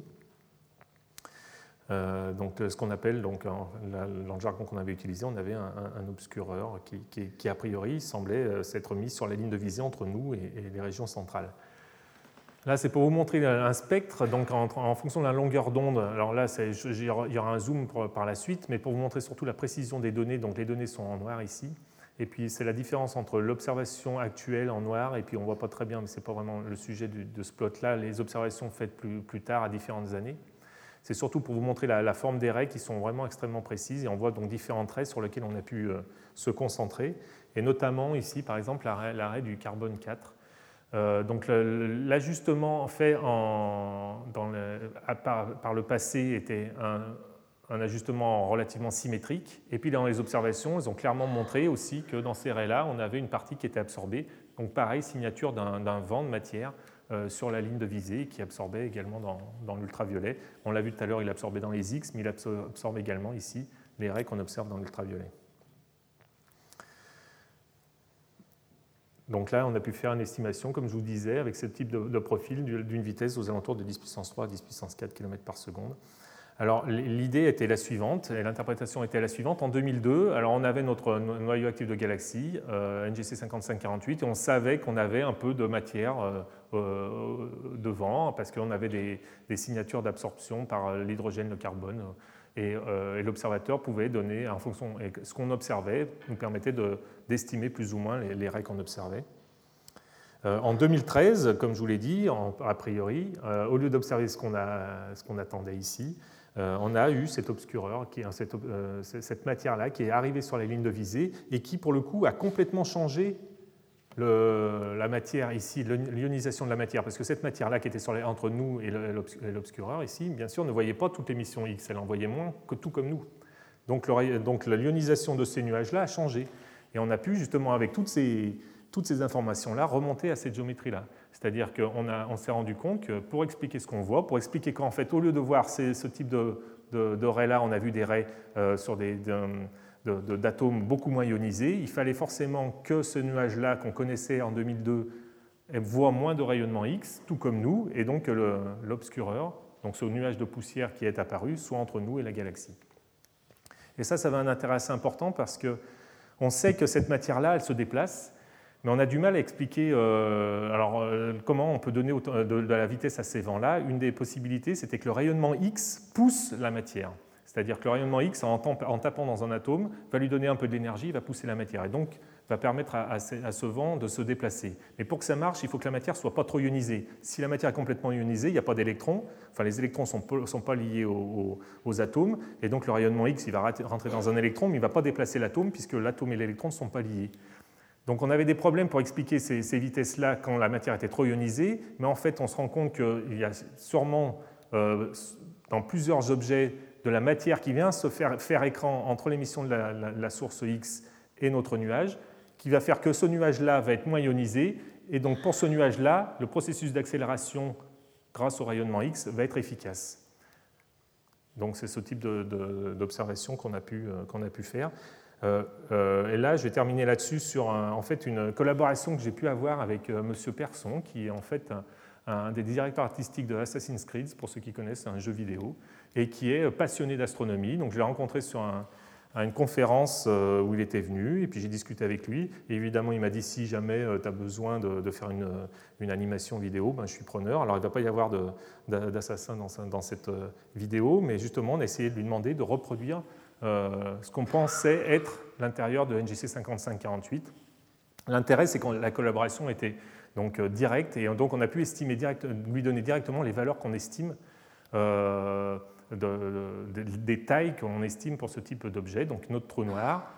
Euh, donc, ce qu'on appelle, donc, en, la, dans le jargon qu'on avait utilisé, on avait un, un, un obscureur qui, qui, qui, a priori, semblait s'être mis sur la ligne de visée entre nous et, et les régions centrales. Là, c'est pour vous montrer un spectre, donc en, en fonction de la longueur d'onde. Alors là, il y aura un zoom pour, par la suite, mais pour vous montrer surtout la précision des données. Donc, les données sont en noir ici. Et puis, c'est la différence entre l'observation actuelle en noir, et puis on ne voit pas très bien, mais ce n'est pas vraiment le sujet de, de ce plot-là, les observations faites plus, plus tard à différentes années. C'est surtout pour vous montrer la, la forme des raies qui sont vraiment extrêmement précises, et on voit donc différentes raies sur lesquelles on a pu euh, se concentrer, et notamment ici, par exemple, la raie, la raie du carbone quatre. Euh, donc l'ajustement fait en, dans le, par, par le passé était un, un ajustement relativement symétrique. Et puis dans les observations, ils ont clairement montré aussi que dans ces raies-là, on avait une partie qui était absorbée. Donc pareil, signature d'un vent de matière euh, sur la ligne de visée qui absorbait également dans, dans l'ultraviolet. On l'a vu tout à l'heure, il absorbait dans les X, mais il absorbe également ici les raies qu'on observe dans l'ultraviolet. Donc là, on a pu faire une estimation, comme je vous disais, avec ce type de, de profil d'une vitesse aux alentours de dix puissance trois à dix puissance quatre kilomètres par seconde. Alors l'idée était la suivante, et l'interprétation était la suivante. En deux mille deux, alors on avait notre noyau actif de galaxie, euh, N G C cinquante-cinq quarante-huit, et on savait qu'on avait un peu de matière euh, euh, devant, parce qu'on avait des, des signatures d'absorption par l'hydrogène, le carbone, et, euh, et l'observateur pouvait donner, en fonction, et ce qu'on observait nous permettait d'estimer plus ou moins les, les raies qu'on observait. Euh, en deux mille treize, comme je vous l'ai dit, en, a priori, euh, au lieu d'observer ce qu'on qu'on attendait ici, Euh, on a eu cet obscureur, qui, cette, euh, cette matière-là qui est arrivée sur la ligne de visée et qui, pour le coup, a complètement changé le, la matière ici, l'ionisation de la matière, parce que cette matière-là qui était sur les, entre nous et l'obscureur ici, bien sûr, ne voyait pas toute l'émission X, elle en voyait moins que tout comme nous. Donc, le, donc l'ionisation de ces nuages-là a changé. Et on a pu, justement, avec toutes ces, toutes ces informations-là, remonter à cette géométrie-là. C'est-à-dire qu'on on s'est rendu compte que pour expliquer ce qu'on voit, pour expliquer qu'en fait, au lieu de voir ces, ce type de, de, de raies-là, on a vu des raies euh, sur des, d'atomes beaucoup moins ionisés, il fallait forcément que ce nuage-là qu'on connaissait en deux mille deux voit moins de rayonnement X, tout comme nous, et donc que l'obscureur, donc ce nuage de poussière qui est apparu, soit entre nous et la galaxie. Et ça, ça avait un intérêt assez important parce qu'on sait que cette matière-là, elle se déplace, mais on a du mal à expliquer euh, alors, euh, comment on peut donner de, de la vitesse à ces vents-là. Une des possibilités, c'était que le rayonnement X pousse la matière. C'est-à-dire que le rayonnement X, en, en tapant dans un atome, va lui donner un peu d'énergie, va pousser la matière, et donc va permettre à, à, ce, à ce vent de se déplacer. Mais pour que ça marche, il faut que la matière ne soit pas trop ionisée. Si la matière est complètement ionisée, il n'y a pas d'électrons, enfin les électrons ne sont, sont pas liés aux, aux, aux atomes, et donc le rayonnement X il va rentrer dans un électron, mais il ne va pas déplacer l'atome, puisque l'atome et l'électron ne sont pas liés. Donc on avait des problèmes pour expliquer ces, ces vitesses-là quand la matière était trop ionisée, mais en fait on se rend compte qu'il y a sûrement euh, dans plusieurs objets de la matière qui vient se faire, faire écran entre l'émission de la, la, la source X et notre nuage, qui va faire que ce nuage-là va être moins ionisé, et donc pour ce nuage-là, le processus d'accélération grâce au rayonnement X va être efficace. Donc c'est ce type de, de, d'observation qu'on a pu, qu'on a pu faire. Euh, euh, et là, je vais terminer là-dessus sur un, en fait, une collaboration que j'ai pu avoir avec euh, M. Persson, qui est en fait un, un des directeurs artistiques de Assassin's Creed, pour ceux qui connaissent, c'est un jeu vidéo, et qui est passionné d'astronomie. Donc je l'ai rencontré sur un, à une conférence où il était venu, et puis j'ai discuté avec lui. Et évidemment, il m'a dit, si jamais tu as besoin de, de faire une, une animation vidéo, ben, je suis preneur. Alors il ne va pas y avoir d'assassin dans, dans cette vidéo, mais justement, on a essayé de lui demander de reproduire euh, ce qu'on pensait être l'intérieur de N G C cinquante-cinq quarante-huit. L'intérêt, c'est que la collaboration était donc directe, et donc on a pu estimer direct, lui donner directement les valeurs qu'on estime euh, De, de, des tailles qu'on estime pour ce type d'objet, donc notre trou noir,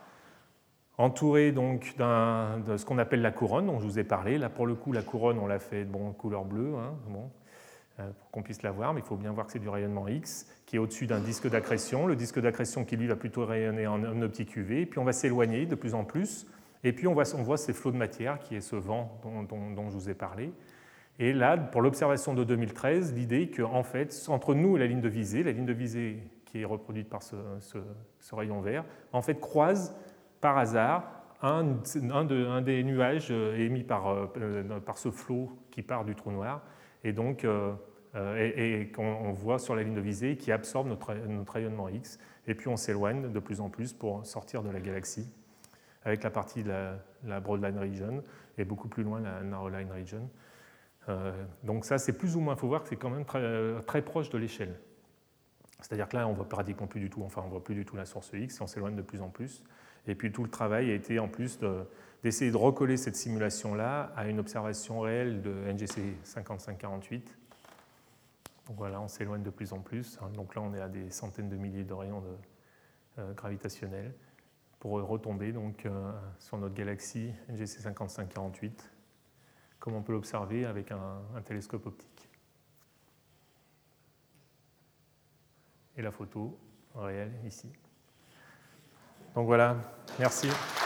entouré donc de ce qu'on appelle la couronne, dont je vous ai parlé. Là, pour le coup, la couronne, on l'a fait bon, couleur bleue, hein, bon, euh, pour qu'on puisse la voir, mais il faut bien voir que c'est du rayonnement X, qui est au-dessus d'un disque d'accrétion. Le disque d'accrétion qui, lui, va plutôt rayonner en, en optique U V, et puis on va s'éloigner de plus en plus, et puis on voit, on voit ces flots de matière, qui est ce vent dont, dont, dont je vous ai parlé. Et là, pour l'observation de deux mille treize, l'idée qu'en fait, entre nous et la ligne de visée, la ligne de visée qui est reproduite par ce, ce, ce rayon vert, en fait, croise par hasard un, un, de, un des nuages émis par, euh, par ce flot qui part du trou noir, et donc euh, et, et qu'on voit sur la ligne de visée qui absorbe notre, notre rayonnement X, et puis on s'éloigne de plus en plus pour sortir de la galaxie, avec la partie de la, la Broadline Region, et beaucoup plus loin la Narrowline Region. Euh, donc ça, c'est plus ou moins, il faut voir que c'est quand même très, très proche de l'échelle. C'est-à-dire que là, on ne voit pratiquement plus du tout, enfin, on ne voit plus du tout la source X, et on s'éloigne de plus en plus. Et puis tout le travail a été en plus de, d'essayer de recoller cette simulation-là à une observation réelle de N G C cinquante-cinq quarante-huit. Donc voilà, on s'éloigne de plus en plus. Donc là, on est à des centaines de milliers de rayons de, euh, gravitationnels pour retomber donc, euh, sur notre galaxie N G C cinquante-cinq quarante-huit. Comme on peut l'observer avec un, un télescope optique. Et la photo réelle ici. Donc voilà, merci.